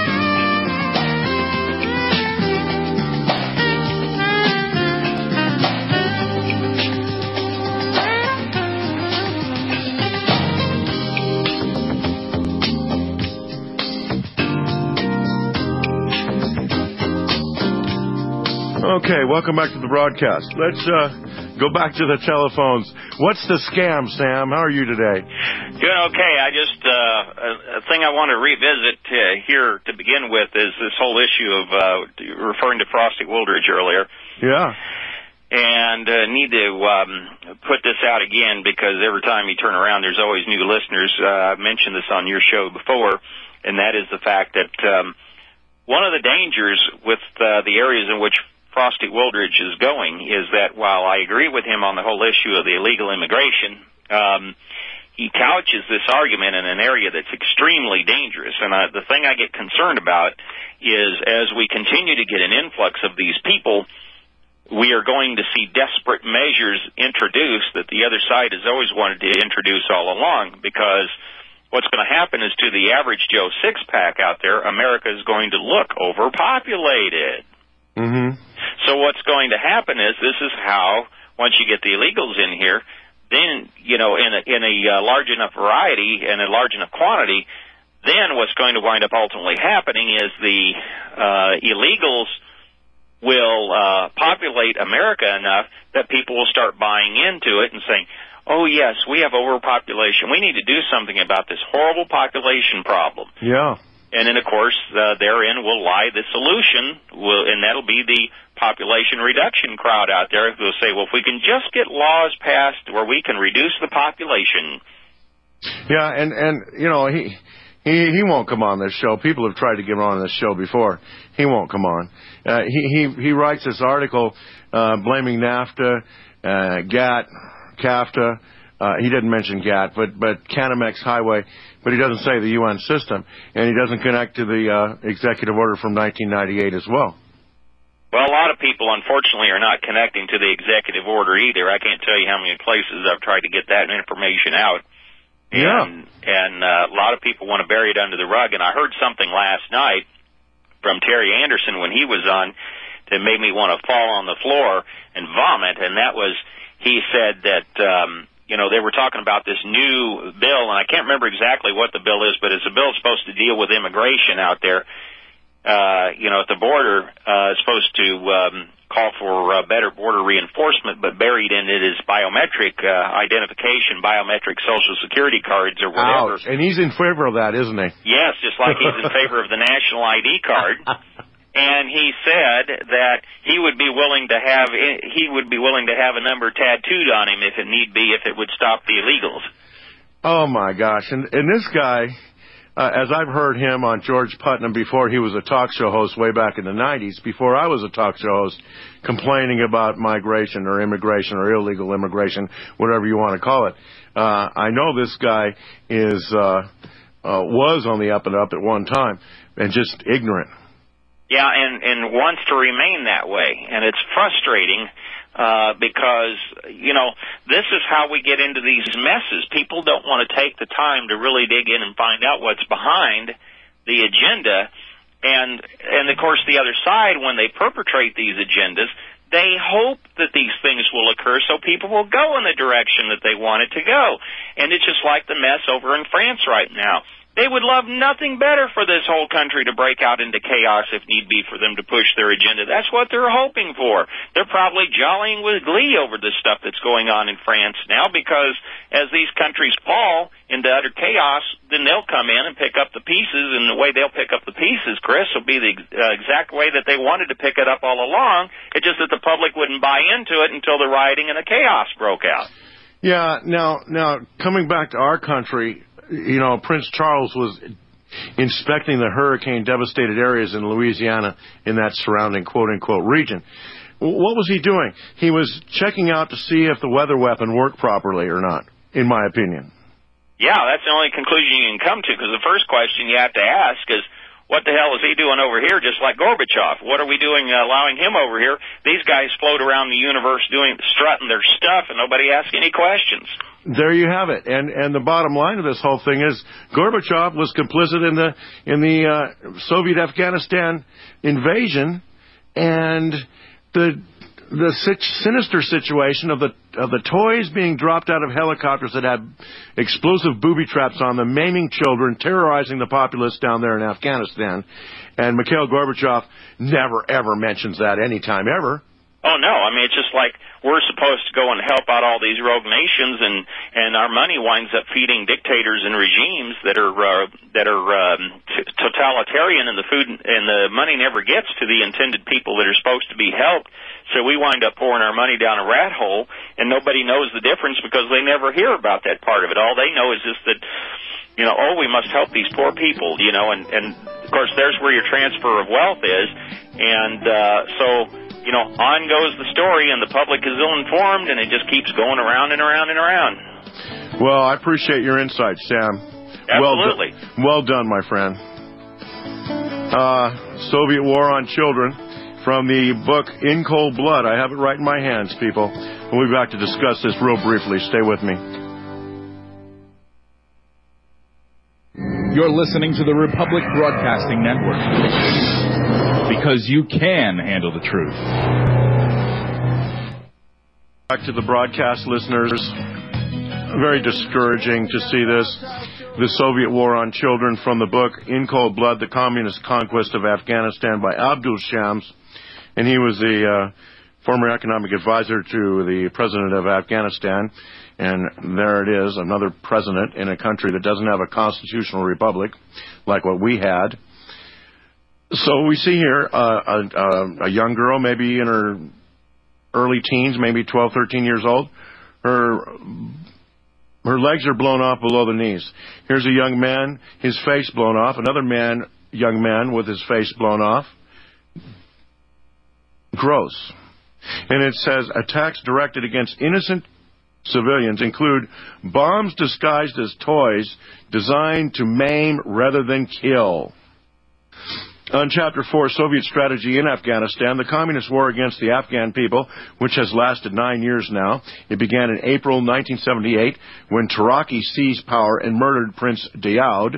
Okay, welcome back to the broadcast. Let's go back to the telephones. What's the scam, Sam? How are you today? Doing okay. I just, a thing I want to revisit here to begin with is this whole issue of referring to Frosty Wooldridge earlier. Yeah. And need to put this out again because every time you turn around, there's always new listeners. I've mentioned this on your show before, and that is the fact that one of the dangers with the areas in which Frosty Wooldridge is going is that while I agree with him on the whole issue of the illegal immigration, he couches this argument in an area that's extremely dangerous. And the thing I get concerned about is as we continue to get an influx of these people, we are going to see desperate measures introduced that the other side has always wanted to introduce all along, because what's going to happen is to the average Joe six-pack out there, America is going to look overpopulated. Mm-hmm. So what's going to happen is this is how, once you get the illegals in here, then, in a large enough variety and a large enough quantity, then what's going to wind up ultimately happening is the illegals will populate America enough that people will start buying into it and saying, oh, yes, we have overpopulation. We need to do something about this horrible population problem. Yeah. And then, of course, therein will lie the solution, and that'll be the population reduction crowd out there who will say, well, if we can just get laws passed where we can reduce the population. Yeah, and he won't come on this show. People have tried to get him on this show before. He won't come on. He writes this article blaming NAFTA, GATT, CAFTA. He didn't mention GATT, but Canamex Highway, but he doesn't say the UN system, and he doesn't connect to the executive order from 1998 as well. Well, a lot of people, unfortunately, are not connecting to the executive order either. I can't tell you how many places I've tried to get that information out. And a lot of people want to bury it under the rug. And I heard something last night from Terry Anderson when he was on that made me want to fall on the floor and vomit, and that was, he said that, they were talking about this new bill, and I can't remember exactly what the bill is, but it's a bill supposed to deal with immigration out there. At the border, is supposed to call for better border reinforcement, but buried in it is biometric identification, biometric Social Security cards or whatever. Ouch. And he's in favor of that, isn't he? Yes, just like he's in favor of the national ID card. And he said that he would be willing to have a number tattooed on him if it need be, if it would stop the illegals. Oh my gosh! And this guy, as I've heard him on George Putnam before he was a talk show host way back in the 90s, before I was a talk show host, complaining about migration or immigration or illegal immigration, whatever you want to call it. I know this guy was on the up and up at one time and just ignorant. Yeah, and wants to remain that way, and it's frustrating because, this is how we get into these messes. People don't want to take the time to really dig in and find out what's behind the agenda, and of course the other side, when they perpetrate these agendas, they hope that these things will occur so people will go in the direction that they want it to go. And it's just like the mess over in France right now. They would love nothing better for this whole country to break out into chaos if need be for them to push their agenda. That's what they're hoping for. They're probably jollying with glee over this stuff that's going on in France now, because as these countries fall into utter chaos, then they'll come in and pick up the pieces, and the way they'll pick up the pieces, Chris, will be the exact way that they wanted to pick it up all along. It's just that the public wouldn't buy into it until the rioting and the chaos broke out. Yeah, now coming back to our country, Prince Charles was inspecting the hurricane-devastated areas in Louisiana in that surrounding quote-unquote region. What was he doing? He was checking out to see if the weather weapon worked properly or not, in my opinion. Yeah, that's the only conclusion you can come to, because the first question you have to ask is, what the hell is he doing over here, just like Gorbachev? What are we doing allowing him over here? These guys float around the universe strutting their stuff, and nobody asks any questions. There you have it. And the bottom line of this whole thing is Gorbachev was complicit in the Soviet Afghanistan invasion, and the sinister situation of the toys being dropped out of helicopters that had explosive booby traps on them, maiming children, terrorizing the populace down there in Afghanistan. And Mikhail Gorbachev never, ever mentions that any time ever. Oh, no. I mean, it's just like we're supposed to go and help out all these rogue nations, and our money winds up feeding dictators and regimes that are totalitarian, and the money never gets to the intended people that are supposed to be helped. So we wind up pouring our money down a rat hole, and nobody knows the difference because they never hear about that part of it. All they know is just that, we must help these poor people, and of course there's where your transfer of wealth is, and on goes the story, and the public is ill-informed, and it just keeps going around and around and around. Well, I appreciate your insight, Sam. Absolutely. Well done, my friend. Soviet War on Children, from the book In Cold Blood. I have it right in my hands, people. We'll be back to discuss this real briefly. Stay with me. You're listening to the Republic Broadcasting Network. Because you can handle the truth. Back to the broadcast listeners. Very discouraging to see this. The Soviet War on Children from the book In Cold Blood, The Communist Conquest of Afghanistan by Abdul Shams. And he was the former economic advisor to the president of Afghanistan. And there it is, another president in a country that doesn't have a constitutional republic like what we had. So we see here a young girl, maybe in her early teens, maybe 12, 13 years old. Her legs are blown off below the knees. Here's a young man, his face blown off. Another young man with his face blown off. Gross. And it says, attacks directed against innocent civilians include bombs disguised as toys designed to maim rather than kill. On Chapter 4, Soviet Strategy in Afghanistan, the Communist War against the Afghan people, which has lasted 9 years now. It began in April 1978 when Taraki seized power and murdered Prince Daoud,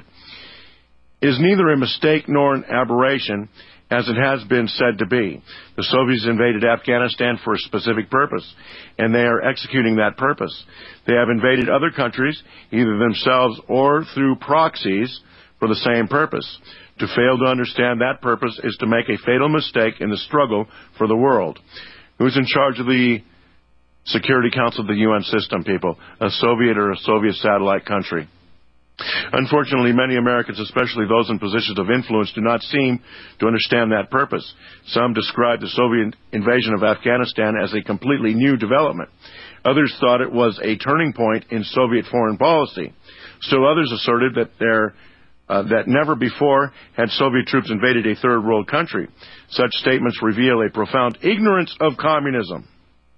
is neither a mistake nor an aberration, as it has been said to be. The Soviets invaded Afghanistan for a specific purpose, and they are executing that purpose. They have invaded other countries, either themselves or through proxies, for the same purpose. To fail to understand that purpose is to make a fatal mistake in the struggle for the world. Who's in charge of the Security Council of the UN system, people? A Soviet or a Soviet satellite country? Unfortunately, many Americans, especially those in positions of influence, do not seem to understand that purpose. Some describe the Soviet invasion of Afghanistan as a completely new development. Others thought it was a turning point in Soviet foreign policy. Still others asserted that never before had Soviet troops invaded a third world country. Such statements reveal a profound ignorance of communism.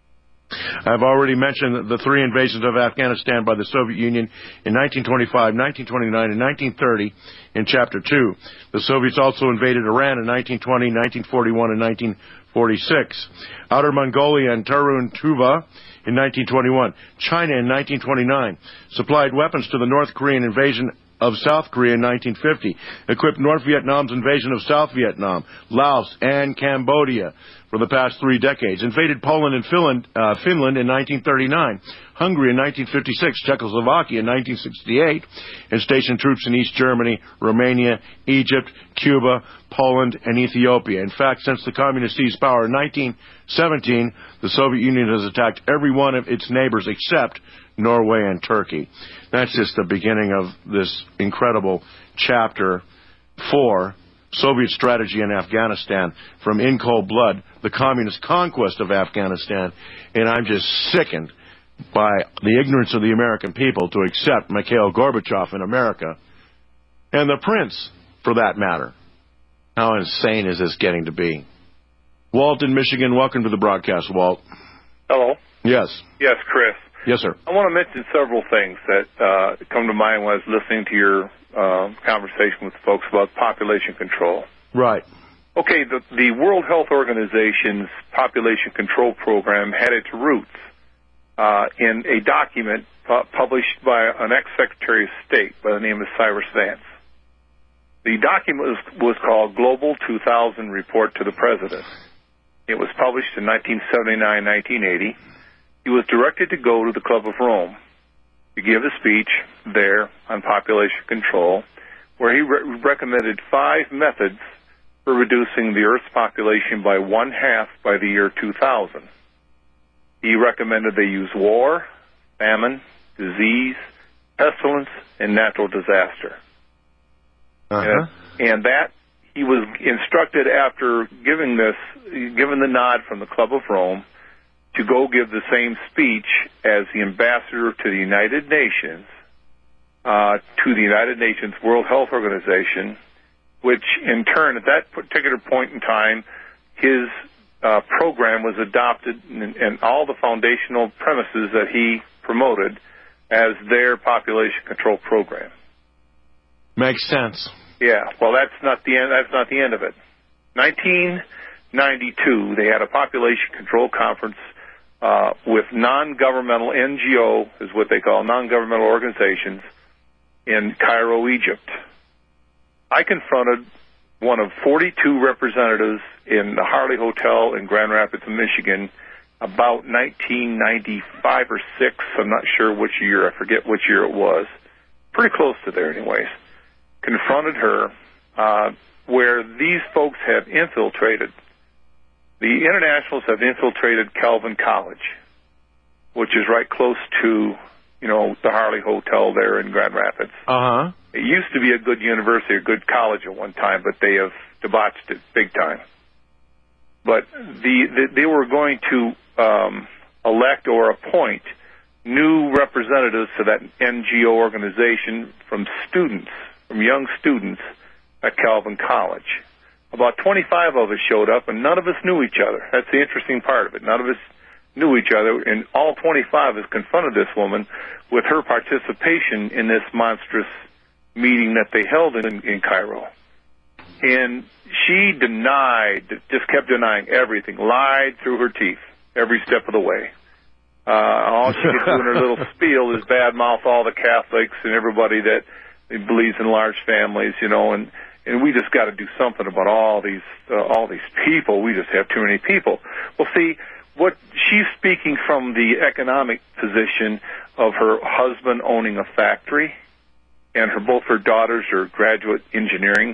I've already mentioned the 3 invasions of Afghanistan by the Soviet Union in 1925, 1929, and 1930 in Chapter 2. The Soviets also invaded Iran in 1920, 1941, and 1946. Outer Mongolia and Tarun Tuva in 1921. China in 1929. Supplied weapons to the North Korean invasion of South Korea in 1950, equipped North Vietnam's invasion of South Vietnam, Laos, and Cambodia for the past 3 decades, invaded Poland and Finland in 1939, Hungary in 1956, Czechoslovakia in 1968, and stationed troops in East Germany, Romania, Egypt, Cuba, Poland, and Ethiopia. In fact, since the communists seized power in 1917, the Soviet Union has attacked every one of its neighbors except Norway and Turkey. That's just the beginning of this incredible Chapter 4, Soviet Strategy in Afghanistan, from In Cold Blood, the Communist Conquest of Afghanistan. And I'm just sickened by the ignorance of the American people to accept Mikhail Gorbachev in America, and the Prince, for that matter. How insane is this getting to be? Walt in Michigan, welcome to the broadcast, Walt. Hello. Yes. Yes, Chris. Yes, sir. I want to mention several things that come to mind when I was listening to your conversation with folks about population control. Right. Okay, the World Health Organization's population control program had its roots in a document published by an ex-Secretary of State by the name of Cyrus Vance. The document was called Global 2000 Report to the President. It was published in 1979-1980. He was directed to go to the Club of Rome to give a speech there on population control, where he recommended 5 methods for reducing the Earth's population by 1/2 by the year 2000. He recommended they use war, famine, disease, pestilence, and natural disaster. And that he was instructed, after given the nod from the Club of Rome, to go give the same speech as the ambassador to the United Nations, World Health Organization, which in turn, at that particular point in time, his program was adopted, and all the foundational premises that he promoted as their population control program. Makes sense. Yeah. Well, that's not the end. That's not the end of it. 1992, they had a population control conference with non-governmental NGO, is what they call non-governmental organizations, in Cairo, Egypt. I confronted one of 42 representatives in the Harley Hotel in Grand Rapids, Michigan, about 1995 or 6. I'm not sure which year. I forget which year it was. Pretty close to there, anyways. Confronted her where these folks have infiltrated. The internationals have infiltrated Calvin College, which is right close to, the Harley Hotel there in Grand Rapids. Uh-huh. It used to be a good university, a good college at one time, but they have debauched it big time. But they were going to elect or appoint new representatives to that NGO organization from young students at Calvin College. About 25 of us showed up, and none of us knew each other. That's the interesting part of it. None of us knew each other, and all 25 has confronted this woman with her participation in this monstrous meeting that they held in Cairo. And she just kept denying everything, lied through her teeth every step of the way. All she could do in her little spiel is badmouth all the Catholics and everybody that believes in large families, and we just got to do something about all these people. We just have too many people. Well, see, what she's speaking from the economic position of her husband owning a factory, and both her daughters are graduate engineers,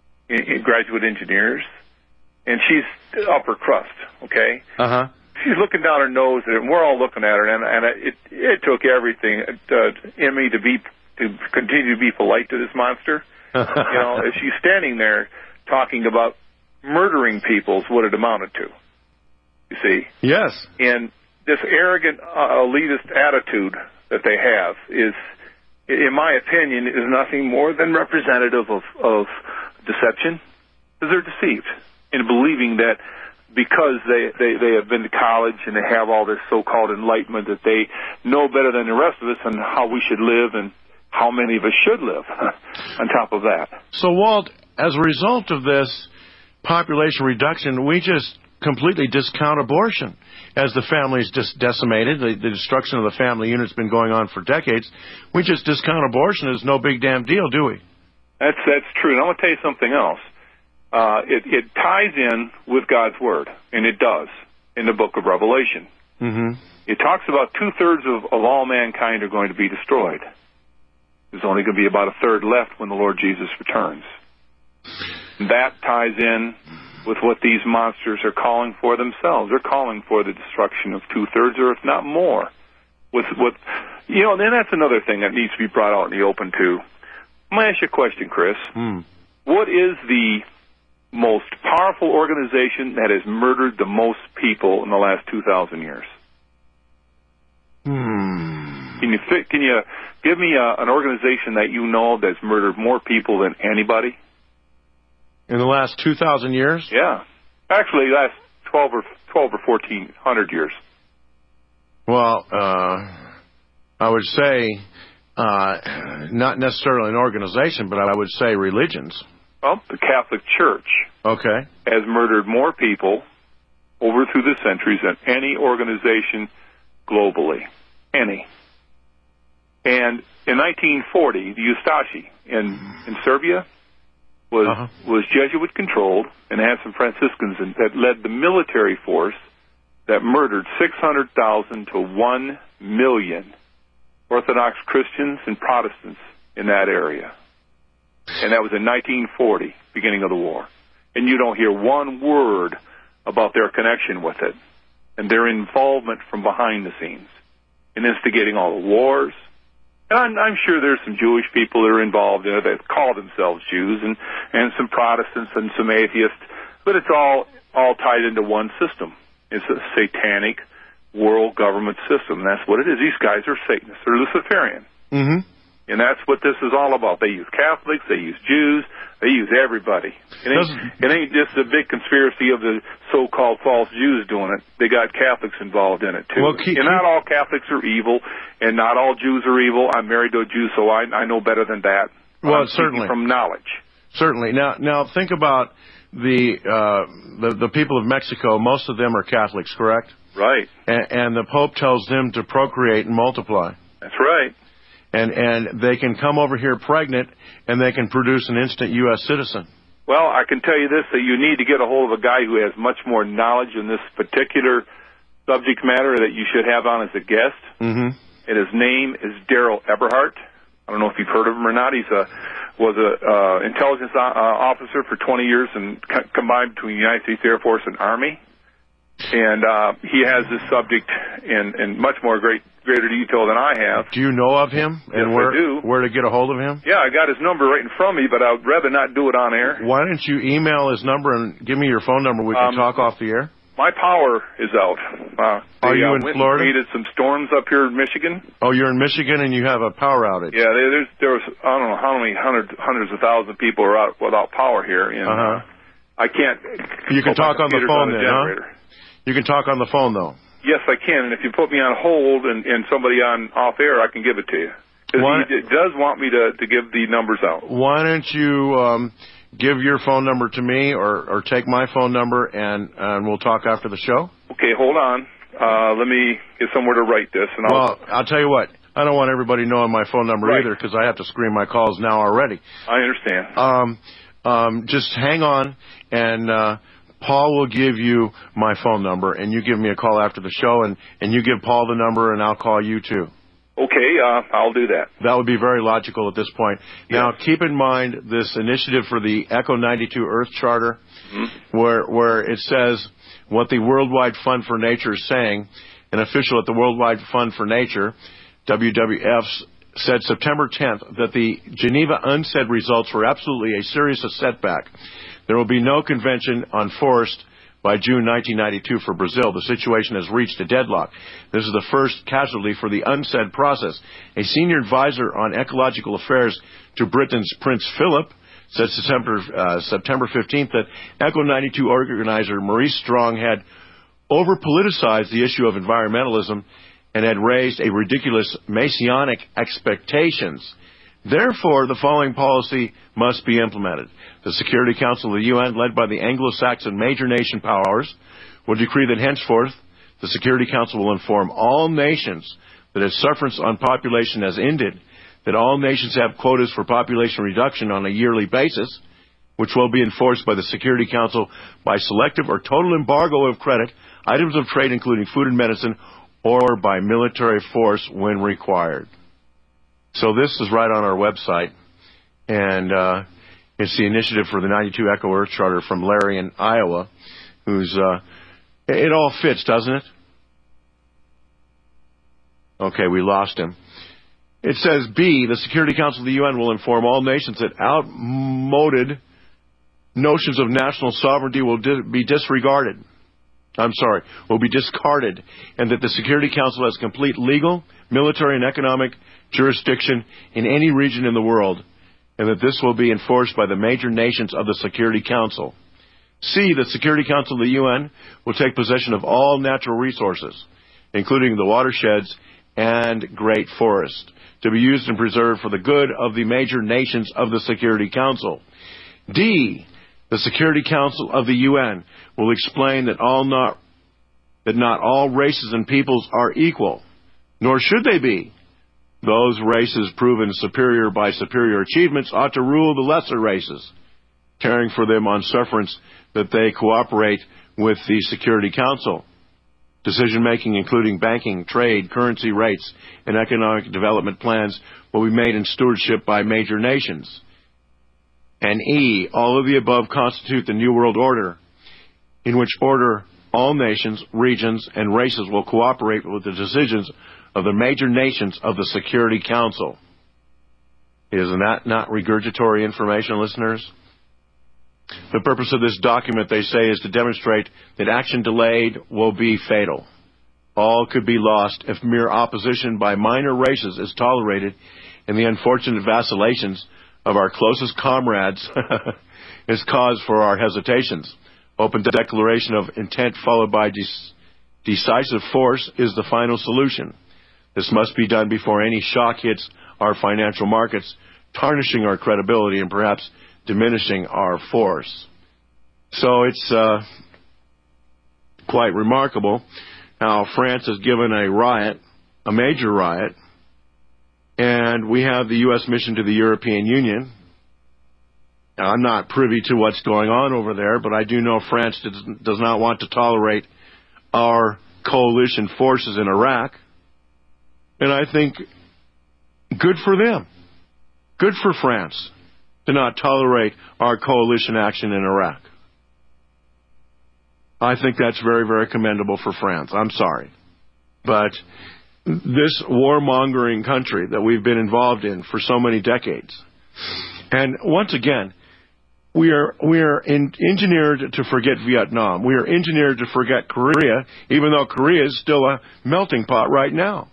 and she's upper crust. Okay. Uh-huh. She's looking down her nose at it, and we're all looking at her, and it took everything in me to continue to be polite to this monster. As she's standing there talking about murdering people is what it amounted to. You see? Yes. And this arrogant, elitist attitude that they have is, in my opinion, is nothing more than representative of deception, because they're deceived in believing that because they have been to college and they have all this so-called enlightenment that they know better than the rest of us on how we should live and how many of us should live on top of that. So, Walt, as a result of this population reduction, we just completely discount abortion. As the family is just decimated, the destruction of the family unit's been going on for decades, we just discount abortion as no big damn deal, do we? That's true. And I want to tell you something else. It ties in with God's Word, and it does, in the book of Revelation. Mm-hmm. It talks about 2/3 of all mankind are going to be destroyed. There's only going to be about 1/3 left when the Lord Jesus returns. That ties in with what these monsters are calling for themselves. They're calling for the destruction of 2/3, or if not more. Then that's another thing that needs to be brought out in the open, too. I'm going to ask you a question, Chris. What is the most powerful organization that has murdered the most people in the last 2,000 years? Can you give me an organization that you know that's murdered more people than anybody? In the last 2,000 years? Yeah. Actually, last 12 or 1,400 years. Well, I would say not necessarily an organization, but I would say religions. Well, the Catholic Church has murdered more people over through the centuries than any organization globally. Any. And in 1940, the Ustashi in Serbia was Jesuit-controlled and had some Franciscans that led the military force that murdered 600,000 to 1 million Orthodox Christians and Protestants in that area. And that was in 1940, beginning of the war. And you don't hear one word about their connection with it and their involvement from behind the scenes in instigating all the wars. And I'm sure there's some Jewish people that are involved in it that call themselves Jews, and some Protestants and some atheists, but it's all tied into one system. It's a satanic world government system. That's what it is. These guys are Satanists. They're Luciferian. Mm-hmm. And that's what this is all about. They use Catholics, they use Jews, they use everybody. It ain't just a big conspiracy of the so-called false Jews doing it. They got Catholics involved in it, too. Well, and not all Catholics are evil, and not all Jews are evil. I'm married to a Jew, so I know better than that. Well, certainly. From knowledge. Certainly. Now think about the people of Mexico. Most of them are Catholics, correct? Right. And the Pope tells them to procreate and multiply. That's right. and they can come over here pregnant, and they can produce an instant U.S. citizen. Well, I can tell you this, that you need to get a hold of a guy who has much more knowledge in this particular subject matter that you should have on as a guest. Mm-hmm. And his name is Daryl Eberhardt. I don't know if you've heard of him or not. Was a intelligence officer for 20 years and combined between the United States Air Force and Army. And he has this subject in much more greater detail than I have. Do you know of him? And yes, I do. Where to get a hold of him? Yeah, I got his number right in front of me, but I'd rather not do it on air. Why don't you email his number and give me your phone number? We can talk off the air. My power is out. Are you in Florida? We created some storms up here in Michigan. Oh, you're in Michigan and you have a power outage. Yeah, there was I don't know how many hundreds of thousands of people are out without power here. And, I can't. You can talk on the phone then, huh? You can talk on the phone though. Yes, I can. And if you put me on hold and somebody on off air, I can give it to you. He does want me to give the numbers out. Why don't you give your phone number to me, or take my phone number, and we'll talk after the show? Okay, hold on. Let me get somewhere to write this. And I'll tell you what. I don't want everybody knowing my phone number either, because I have to screen my calls now already. I understand. Just hang on, and Paul will give you my phone number, and you give me a call after the show, and you give Paul the number, and I'll call you too. Okay, I'll do that. That would be very logical at this point. Yes. Now, keep in mind this initiative for the Echo 92 Earth Charter, where it says what the Worldwide Fund for Nature is saying. An official at the Worldwide Fund for Nature, WWF, said September 10th that the Geneva UNCED results were absolutely a serious setback. There will be no convention on forest by June 1992 for Brazil. The situation has reached a deadlock. This is the first casualty for the UNCED process. A senior advisor on ecological affairs to Britain's Prince Philip said September 15th that Echo 92 organizer Maurice Strong had over-politicized the issue of environmentalism and had raised a ridiculous messianic expectations. Therefore, the following policy must be implemented. The Security Council of the UN, led by the Anglo-Saxon major nation powers, will decree that henceforth the Security Council will inform all nations that its sufferance on population has ended, that all nations have quotas for population reduction on a yearly basis, which will be enforced by the Security Council by selective or total embargo of credit, items of trade including food and medicine, or by military force when required. So this is right on our website, and it's the initiative for the 92 Echo Earth Charter from Larry in Iowa, who's, it all fits, doesn't it? Okay, we lost him. It says, B, the Security Council of the UN will inform all nations that outmoded notions of national sovereignty will be discarded, and that the Security Council has complete legal, military, and economic jurisdiction in any region in the world, and that this will be enforced by the major nations of the Security Council. C, the Security Council of the UN will take possession of all natural resources, including the watersheds and great forests, to be used and preserved for the good of the major nations of the Security Council. D, the Security Council of the UN will explain that not all races and peoples are equal, nor should they be. Those races proven superior by superior achievements ought to rule the lesser races, caring for them on sufferance that they cooperate with the Security Council. Decision-making, including banking, trade, currency rates, and economic development plans, will be made in stewardship by major nations. And E, all of the above constitute the New World Order, in which order all nations, regions, and races will cooperate with the decisions of the major nations of the Security Council. Isn't that not regurgitory information, listeners? The purpose of this document, they say, is to demonstrate that action delayed will be fatal. All could be lost if mere opposition by minor races is tolerated, and the unfortunate vacillations of our closest comrades is cause for our hesitations. Open declaration of intent followed by decisive force is the final solution. This must be done before any shock hits our financial markets, tarnishing our credibility and perhaps diminishing our force. So it's quite remarkable how France has given a major riot, And we have the U.S. mission to the European Union. Now, I'm not privy to what's going on over there, but I do know France does not want to tolerate our coalition forces in Iraq. And I think good for them. Good for France to not tolerate our coalition action in Iraq. I think that's very, very commendable for France. I'm sorry. But this warmongering country that we've been involved in for so many decades, and once again, we are engineered to forget Vietnam. We are engineered to forget Korea, even though Korea is still a melting pot right now.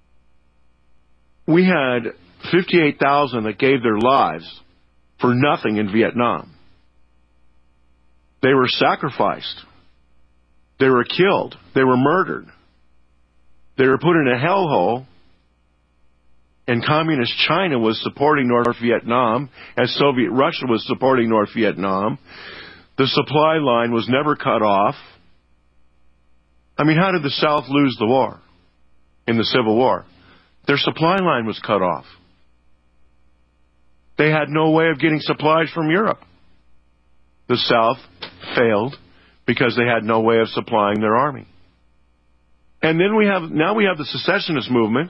We had 58,000 that gave their lives for nothing in Vietnam. They were sacrificed. They were killed. They were murdered. They were put in a hellhole. And Communist China was supporting North Vietnam, as Soviet Russia was supporting North Vietnam. The supply line was never cut off. I mean, how did the South lose the war in the Civil War? Their supply line was cut off. They had no way of getting supplies from Europe. The South failed because they had no way of supplying their army. And then we have the secessionist movement.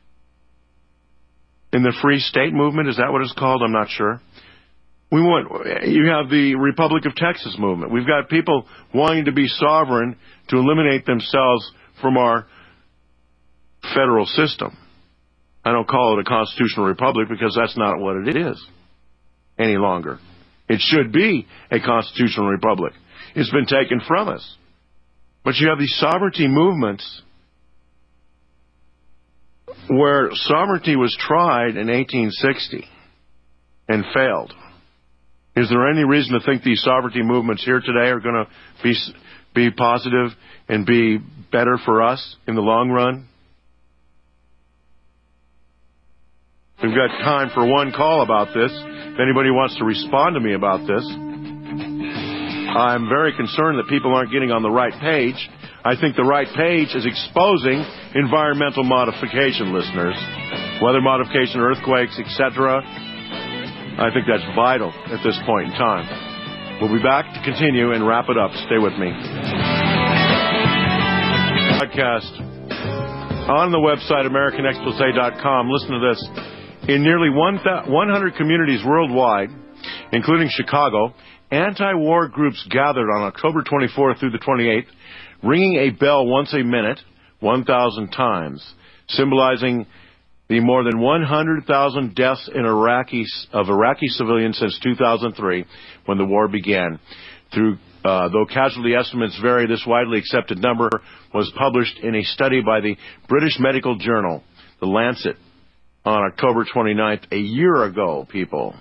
In the Free State movement, is that what it's called? I'm not sure. You have the Republic of Texas movement. We've got people wanting to be sovereign to eliminate themselves from our federal system. I don't call it a constitutional republic because that's not what it is any longer. It should be a constitutional republic. It's been taken from us. But you have these sovereignty movements where sovereignty was tried in 1860 and failed. Is there any reason to think these sovereignty movements here today are going to be positive and be better for us in the long run? We've got time for one call about this. If anybody wants to respond to me about this. I'm very concerned that people aren't getting on the right page. I think the right page is exposing environmental modification, listeners. Weather modification, earthquakes, etc. I think that's vital at this point in time. We'll be back to continue and wrap it up. Stay with me. Podcast on the website, AmericanExposé.com. Listen to this. In nearly 100 communities worldwide, including Chicago, anti-war groups gathered on October 24th through the 28th, ringing a bell once a minute, 1,000 times, symbolizing the more than 100,000 deaths in Iraqi civilians since 2003, when the war began. Though casualty estimates vary, this widely accepted number was published in a study by the British medical journal, The Lancet, on October 29th, a year ago, people.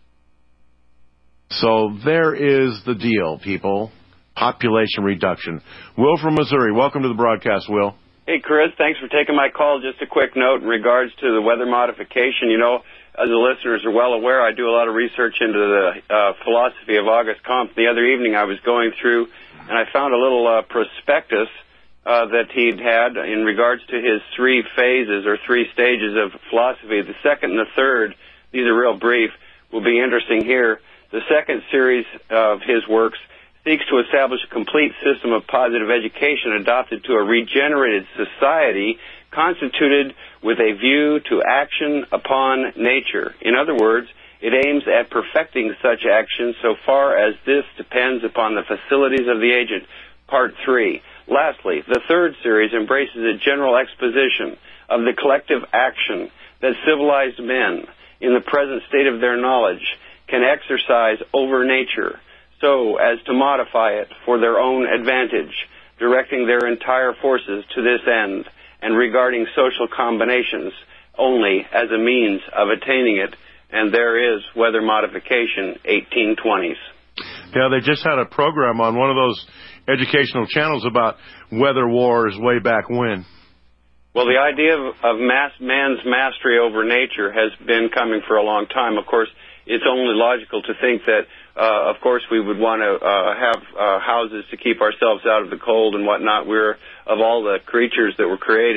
So there is the deal, people. Population reduction. Will from Missouri, welcome to the broadcast, Will. Hey, Chris, thanks for taking my call. Just a quick note in regards to the weather modification. You know, as the listeners are well aware, I do a lot of research into the philosophy of August Comte. The other evening I was going through, and I found a little prospectus that he'd had in regards to his three phases or three stages of philosophy. The second and the third, these are real brief, will be interesting here. The second series of his works seeks to establish a complete system of positive education adopted to a regenerated society constituted with a view to action upon nature. In other words, it aims at perfecting such action so far as this depends upon the facilities of the agent. Part 3. Lastly, the third series embraces a general exposition of the collective action that civilized men, in the present state of their knowledge, can exercise over nature, so as to modify it for their own advantage, directing their entire forces to this end, and regarding social combinations only as a means of attaining it. And there is Weather Modification, 1820s. Yeah, they just had a program on one of those educational channels about weather wars way back when. Well, the idea of man's mastery over nature has been coming for a long time. Of course, it's only logical to think that, of course, we would want to have houses to keep ourselves out of the cold and whatnot. We're, of all the creatures that were created,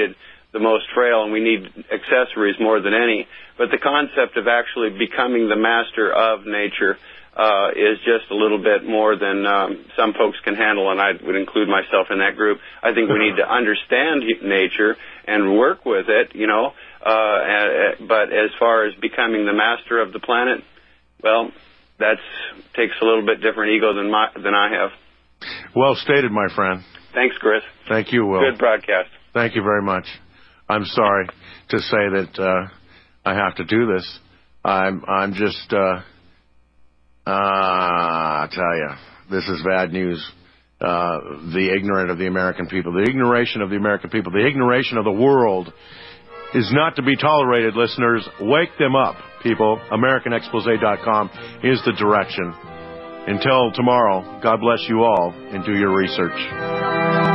the most frail, and we need accessories more than any. But the concept of actually becoming the master of nature is just a little bit more than some folks can handle, and I would include myself in that group. I think we need to understand nature and work with it, you know. But as far as becoming the master of the planet, well, that takes a little bit different ego than I have. Well stated, my friend. Thanks, Chris. Thank you, Will. Good broadcast. Thank you very much. I'm sorry to say that I have to do this. I'm just, I tell you, this is bad news. The ignorant of the American people, the ignoration of the American people, the ignoration of the world is not to be tolerated, listeners. Wake them up, people. AmericanExpose.com is the direction. Until tomorrow, God bless you all, and do your research.